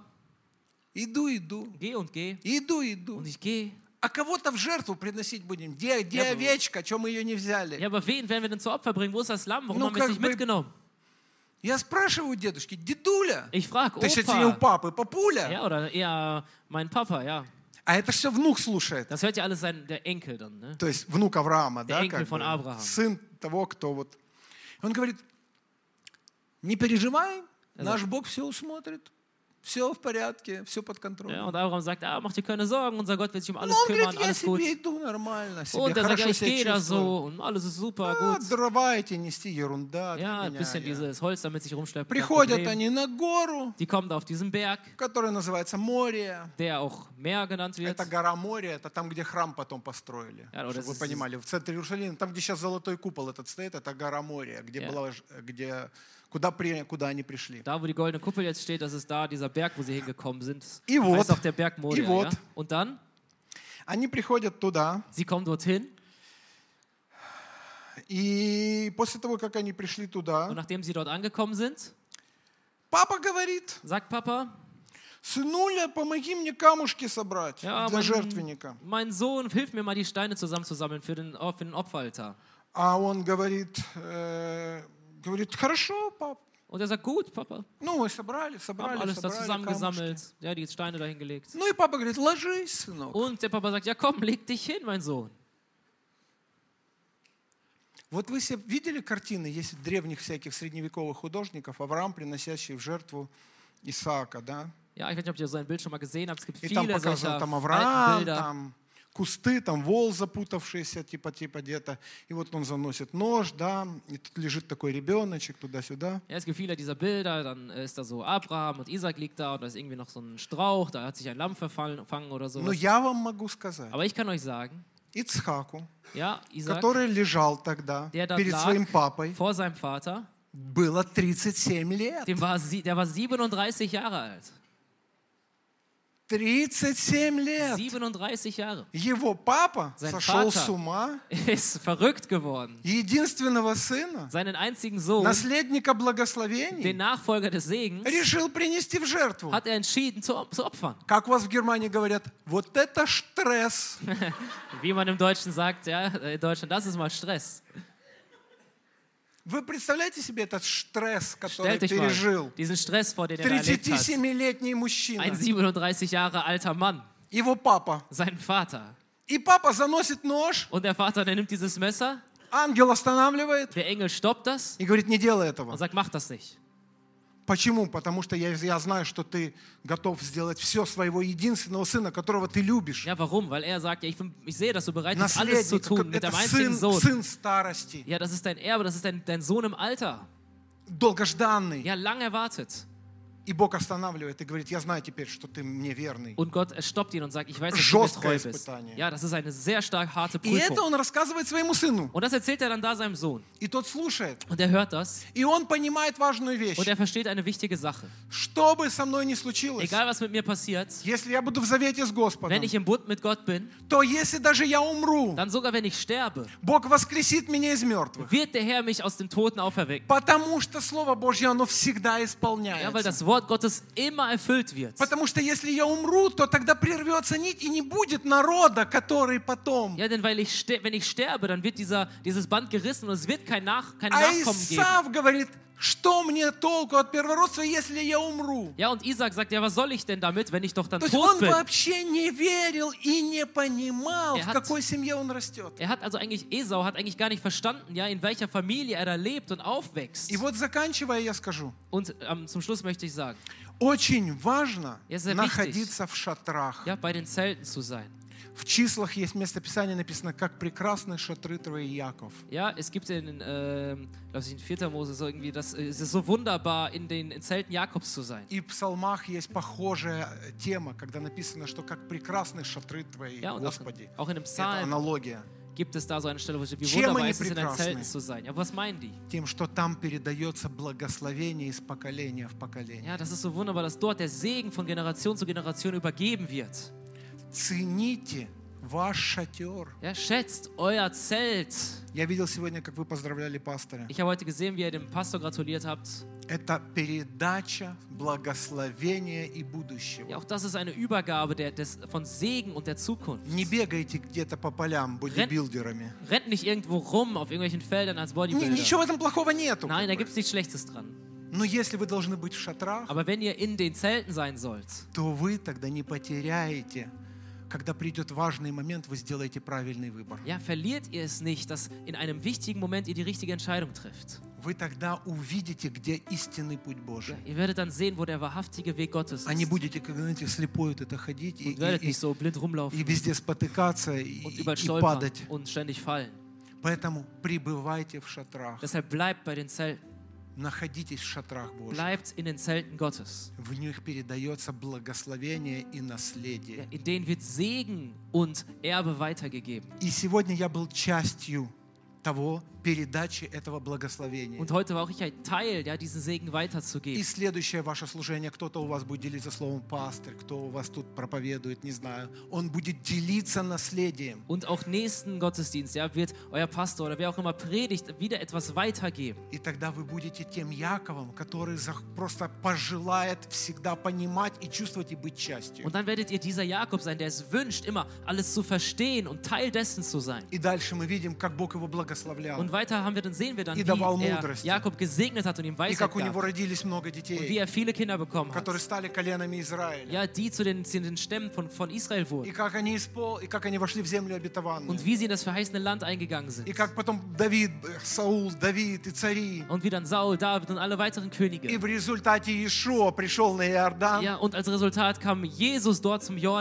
S1: Иду, иду,
S2: Geh und geh.
S1: иду, иду.
S2: Und ich gehe.
S1: А кого-то в жертву приносить будем. Где, где
S2: Я бы-
S1: овечка? Чем мы ее не взяли?
S2: Ja, aber wen werden wir denn zu Opfer bringen? Wo ist das Lamm? Warum
S1: Ну,
S2: haben wir es
S1: как
S2: nicht
S1: бы-
S2: mitgenommen?
S1: Я спрашиваю дедушки: дедуля,
S2: Ich frage
S1: то есть это не у
S2: Opa.
S1: папы, папуля.
S2: Ja, oder eher mein Papa, ja.
S1: А это все внук слушает.
S2: Das hört ja alles sein, der Enkel dann, ne?
S1: То есть внук Авраама, да,
S2: Enkel
S1: как
S2: von
S1: бы,
S2: Abraham.
S1: сын того, кто вот. Он говорит: не переживай, наш Бог все усмотрит, все в порядке, все под
S2: Ja,
S1: контролем.
S2: und Abraham sagt, ah, mach dir keine Sorgen, unser Gott wird sich um
S1: Ну,
S2: alles
S1: он
S2: kümmern,
S1: говорит: я
S2: alles gut.
S1: себе иду нормально, себе
S2: Und er sagt, ja,
S1: хорошо
S2: ich gehe
S1: себя
S2: da
S1: чувствую.
S2: so und alles ist super,
S1: А,
S2: gut.
S1: дрова эти нести, ерунда.
S2: Ja, ein
S1: для
S2: bisschen
S1: меня.
S2: dieses Holz damit sich rumschleppen. kein
S1: Приходят
S2: Problem.
S1: они на гору,
S2: Die kommen da auf diesen Berg,
S1: который называется Море.
S2: der auch Meer genannt wird.
S1: Это гора Море, это там, где храм потом построили.
S2: Ja, oder
S1: Чтобы вы
S2: das ist-
S1: понимали, в центре Иерусалима, там, где сейчас золотой купол этот стоит, это гора Море, где
S2: Ja.
S1: была, ж- где, куда, при, куда они пришли.
S2: Da, wo die goldene Kuppel jetzt steht, das ist da dieser Berg, wo sie hingekommen sind.
S1: И вот,
S2: Heißt auch der Berg Moria.
S1: и вот.
S2: Ja? Und dann,
S1: Они приходят туда,
S2: sie kommen dorthin
S1: и после того, как они пришли
S2: und
S1: туда,
S2: nachdem sie dort angekommen sind,
S1: папа говорит:
S2: sagt Papa,
S1: сынуля, помоги мне камушки собрать
S2: ja,
S1: для
S2: mein,
S1: жертвенника.
S2: mein Sohn, hilf mir mal die Steine zusammenzusammeln für den, für den Opferaltar.
S1: А он говорит, э, говорит: хорошо, пап.
S2: Und er sagt, gut, Papa,
S1: Ну, мы собрали,
S2: haben
S1: собрали,
S2: alles da
S1: собрали камушки.
S2: zusammengesammelt, ja, die Steine dahingelegt.
S1: Ну и папа говорит: ложись, сынок.
S2: Und der Papa sagt, ja komm, leg dich hin, mein Sohn.
S1: Вот вы все видели картины, есть у древних всяких средневековых художников, Авраам, приносящий в жертву Исаака, да?
S2: Ja, ich weiß nicht, ob ihr so ein Bild schon mal gesehen habt. Es gibt
S1: И там
S2: viele
S1: показано,
S2: solcher
S1: там
S2: alten
S1: Авраам,
S2: Bilder.
S1: там кусты, там вол запутавшийся, типа, типа где-то. И вот он заносит нож, да, и тут лежит такой ребеночек туда-сюда.
S2: Ja, es gibt viele dieser Bilder, dann ist da so Abraham und Isaac liegt da und da ist irgendwie noch so ein Strauch, da hat sich ein Lamm verfangen oder
S1: Но
S2: so.
S1: я вам могу сказать,
S2: Aber ich kann euch sagen,
S1: Ицхаку,
S2: ja, Isaac,
S1: который лежал тогда
S2: der dort
S1: перед своим
S2: lag
S1: папой,
S2: vor seinem Vater,
S1: было тридцать семь лет.
S2: dem war, sie- der war siebenunddreißig Jahre alt.
S1: тридцать семь лет.
S2: siebenunddreißig Jahre.
S1: Его папа
S2: Sein
S1: сошел
S2: Vater
S1: с ума.
S2: Er ist verrückt geworden.
S1: Единственного сына,
S2: Seinen einzigen Sohn,
S1: наследника
S2: den
S1: благословений,
S2: Nachfolger des Segens,
S1: решил принести в жертву.
S2: hat er entschieden zu, zu opfern.
S1: Как у вас в Германии говорят, вот это стресс.
S2: Wie man im Deutschen sagt, ja, in Deutschland, das ist mal Stress.
S1: Вы представляете себе этот стресс, который
S2: Stellt euch mal
S1: пережил
S2: diesen Stress vor, den er da erlebt hat.
S1: тридцатисемилетний мужчина,
S2: Ein siebenunddreißig Jahre alter Mann,
S1: его папа.
S2: sein Vater.
S1: И папа заносит нож,
S2: Und der Vater, der nimmt dieses Messer,
S1: ангел останавливает
S2: der Engel stoppt das
S1: и говорит, не делай
S2: und
S1: этого.
S2: sagt, mach das nicht.
S1: Почему? Потому что я, я знаю, что ты готов сделать все своего единственного сына, которого ты любишь.
S2: Ja, warum? Weil er sagt, ja, ich, bin, ich sehe, dass du bereit bist, alles zu
S1: Наследник,
S2: tun mit
S1: это
S2: dem einzigen
S1: сын,
S2: Sohn.
S1: сын старости,
S2: Ja, das ist dein Erbe, das ist dein, dein Sohn im Alter.
S1: долгожданный.
S2: Ja, lang erwartet.
S1: И Бог останавливает и говорит, я знаю теперь, что ты мне верный.
S2: Und Gott stoppt ihn und sagt, ich weiß, dass du mir
S1: Жесткое
S2: treu bist.
S1: испытание.
S2: Ja, das ist eine sehr stark harte
S1: И это
S2: Prüfung.
S1: он рассказывает своему сыну.
S2: Und das erzählt er dann da seinem Sohn.
S1: И тот слушает.
S2: Und er hört das
S1: И он понимает важную вещь.
S2: und er versteht eine wichtige Sache.
S1: Что бы со мной ни случилось,
S2: Egal, was mit mir passiert,
S1: если я буду в завете с Господом,
S2: wenn ich im Bund mit Gott bin,
S1: то если даже я умру,
S2: dann sogar wenn ich sterbe,
S1: Бог воскресит меня из мертвых.
S2: wird der Herr mich aus dem Toten auferwecken.
S1: Потому что Слово Божье, оно всегда
S2: Ja, weil
S1: исполняется.
S2: das Wort Gottes immer erfüllt wird.
S1: Потому что если я умру, то тогда прервется нить, и не будет народа, который потом.
S2: Ja, denn weil ich ster- wenn ich sterbe, dann wird dieser, dieses Band gerissen und es wird kein Nach keine
S1: А
S2: Nachkommen geben.
S1: Исав говорит, что мне толку от первородства, если я умру?
S2: Ja, und Isaac sagt, ja, was soll ich denn damit, wenn ich doch dann
S1: То есть
S2: tot
S1: он
S2: bin?
S1: вообще не верил и не понимал,
S2: Er
S1: в
S2: hat-
S1: какой семье он растет.
S2: Er hat also eigentlich, Esau hat eigentlich gar nicht verstanden, ja, in welcher Familie er da lebt und aufwächst.
S1: И вот заканчивая, я скажу,
S2: Und ähm, zum Schluss möchte ich sagen,
S1: очень важно
S2: Ja, sehr
S1: находиться в шатрах.
S2: ja, bei den Zelten zu sein.
S1: В числах есть местописание написано, как прекрасны шатры твои, Яков.
S2: Ja, es gibt in, ähm, glaube ich, in vierter Mose so irgendwie, das, äh, es ist so wunderbar, in den in Zelten Jakobs zu sein.
S1: И в псалмах есть похожая тема, когда написано, что как прекрасны шатры твои,
S2: Ja, und auch,
S1: Господи.
S2: auch in einem
S1: Это
S2: Psalm
S1: аналогия.
S2: gibt es da so eine Stelle, wo steht, wie
S1: Чем
S2: wunderbar
S1: они
S2: ist es, in den
S1: прекрасны?
S2: Zelten zu sein. Ja, was meinen die?
S1: Тем, что там передается благословение из поколения в поколение.
S2: Ja, das ist so wunderbar, dass dort der Segen von Generation zu Generation übergeben wird.
S1: Цените ваш шатер.
S2: Ja, schätzt euer Zelt.
S1: Я видел сегодня, как вы поздравляли пастора.
S2: Ich habe heute gesehen, wie ihr dem Pastor gratuliert habt.
S1: Это передача благословения и
S2: Ja,
S1: будущего.
S2: auch das ist eine Übergabe der, des, von Segen und der Zukunft.
S1: Не бегайте где-то по полям бодибилдерами.
S2: Rennt nicht irgendwo rum auf irgendwelchen Feldern als
S1: Ни-
S2: Bodybuilder.
S1: Ничего в этом плохого нету.
S2: Nein, da
S1: как бы.
S2: gibt es nichts Schlechtes dran.
S1: Но если вы должны быть в шатрах,
S2: Aber wenn ihr in den Zelten sein sollt,
S1: то вы тогда не потеряете. Когда придет важный момент, вы сделаете правильный выбор.
S2: ja, verliert ihr es nicht, dass in einem wichtigen Moment ihr die richtige Entscheidung trifft.
S1: Вы тогда увидите, где истинный путь Божий.
S2: Ja, ihr werdet dann sehen, wo der wahrhaftige Weg Gottes
S1: А не
S2: ist.
S1: будете, как знаете, слепой вот это ходить и,
S2: Und werdet
S1: и-
S2: nicht so blind
S1: и- и
S2: rumlaufen
S1: везде спотыкаться и,
S2: und
S1: и
S2: überall stolpern
S1: падать.
S2: und ständig fallen.
S1: Поэтому пребывайте в шатрах.
S2: Deshalb bleibt bei den Zelten.
S1: Находитесь в шатрах Божьих.
S2: Bleibt in den Zelten Gottes.
S1: В них передается благословение и
S2: Ja,
S1: наследие.
S2: in denen wird Segen und Erbe weitergegeben.
S1: И сегодня я был частью того передачи этого благословения.
S2: Und heute war auch ich ein Teil, ja, diesen Segen
S1: И
S2: weiterzugeben.
S1: следующее ваше служение, кто-то у вас будет делиться словом пастырь, кто у вас тут проповедует, не знаю, он будет делиться наследием.
S2: Und auch nächsten Gottesdienst, ja, wird euer Pastor oder wer auch immer predigt, wieder etwas weitergeben.
S1: И тогда вы будете тем Яковом, который зах- просто пожелает всегда понимать и чувствовать и быть частью.
S2: Und dann werdet ihr dieser Jakob sein, der es wünscht, immer alles zu verstehen und Teil dessen zu sein.
S1: И дальше мы видим, как Бог его благословлял.
S2: Und weiter haben wir dann sehen wir dann,
S1: И давал
S2: wie er
S1: мудрость.
S2: Jakob gesegnet hat und ihm
S1: И
S2: Weisheit
S1: как у него
S2: gab.
S1: родились много
S2: Und wie
S1: детей,
S2: er viele Kinder bekommen hat.
S1: которые стали коленами Израиля.
S2: Ja, die zu den, zu den Stämmen von, von Israel
S1: И
S2: wurden.
S1: как они, испол... и как они вошли в землю обетованную.
S2: Und wie sie in das verheißene Land eingegangen sind.
S1: И как потом Давид, э, Саул, Давид и цари.
S2: Und wie dann Saul, David und alle weiteren
S1: И
S2: Könige.
S1: в результате Иешуа пришел на Иордан.
S2: Ja, und als Resultat kam Jesus dort zum Jordan.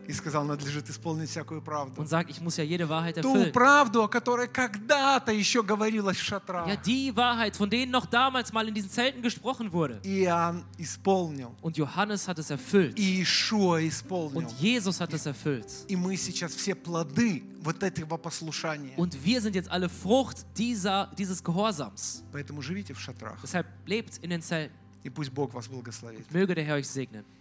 S1: И сказал, надлежит исполнить всякую правду.
S2: und sagt, ich muss ja jede Wahrheit
S1: Ту
S2: erfüllen.
S1: правду, о которой когда-то еще говорилось в шатрах.
S2: Ja, die Wahrheit, von denen noch damals mal in diesen Zelten gesprochen wurde.
S1: Иоанн исполнил.
S2: Und Johannes hat es erfüllt.
S1: И Иешуа исполнил.
S2: Und Jesus hat es erfüllt.
S1: И мы сейчас все плоды вот этого послушания.
S2: Und wir sind jetzt alle Frucht dieser, dieses Gehorsams.
S1: Поэтому живите в шатрах.
S2: Deshalb lebt in den Zelten.
S1: И пусть Бог вас благословит.
S2: Möge der Herr euch segnen.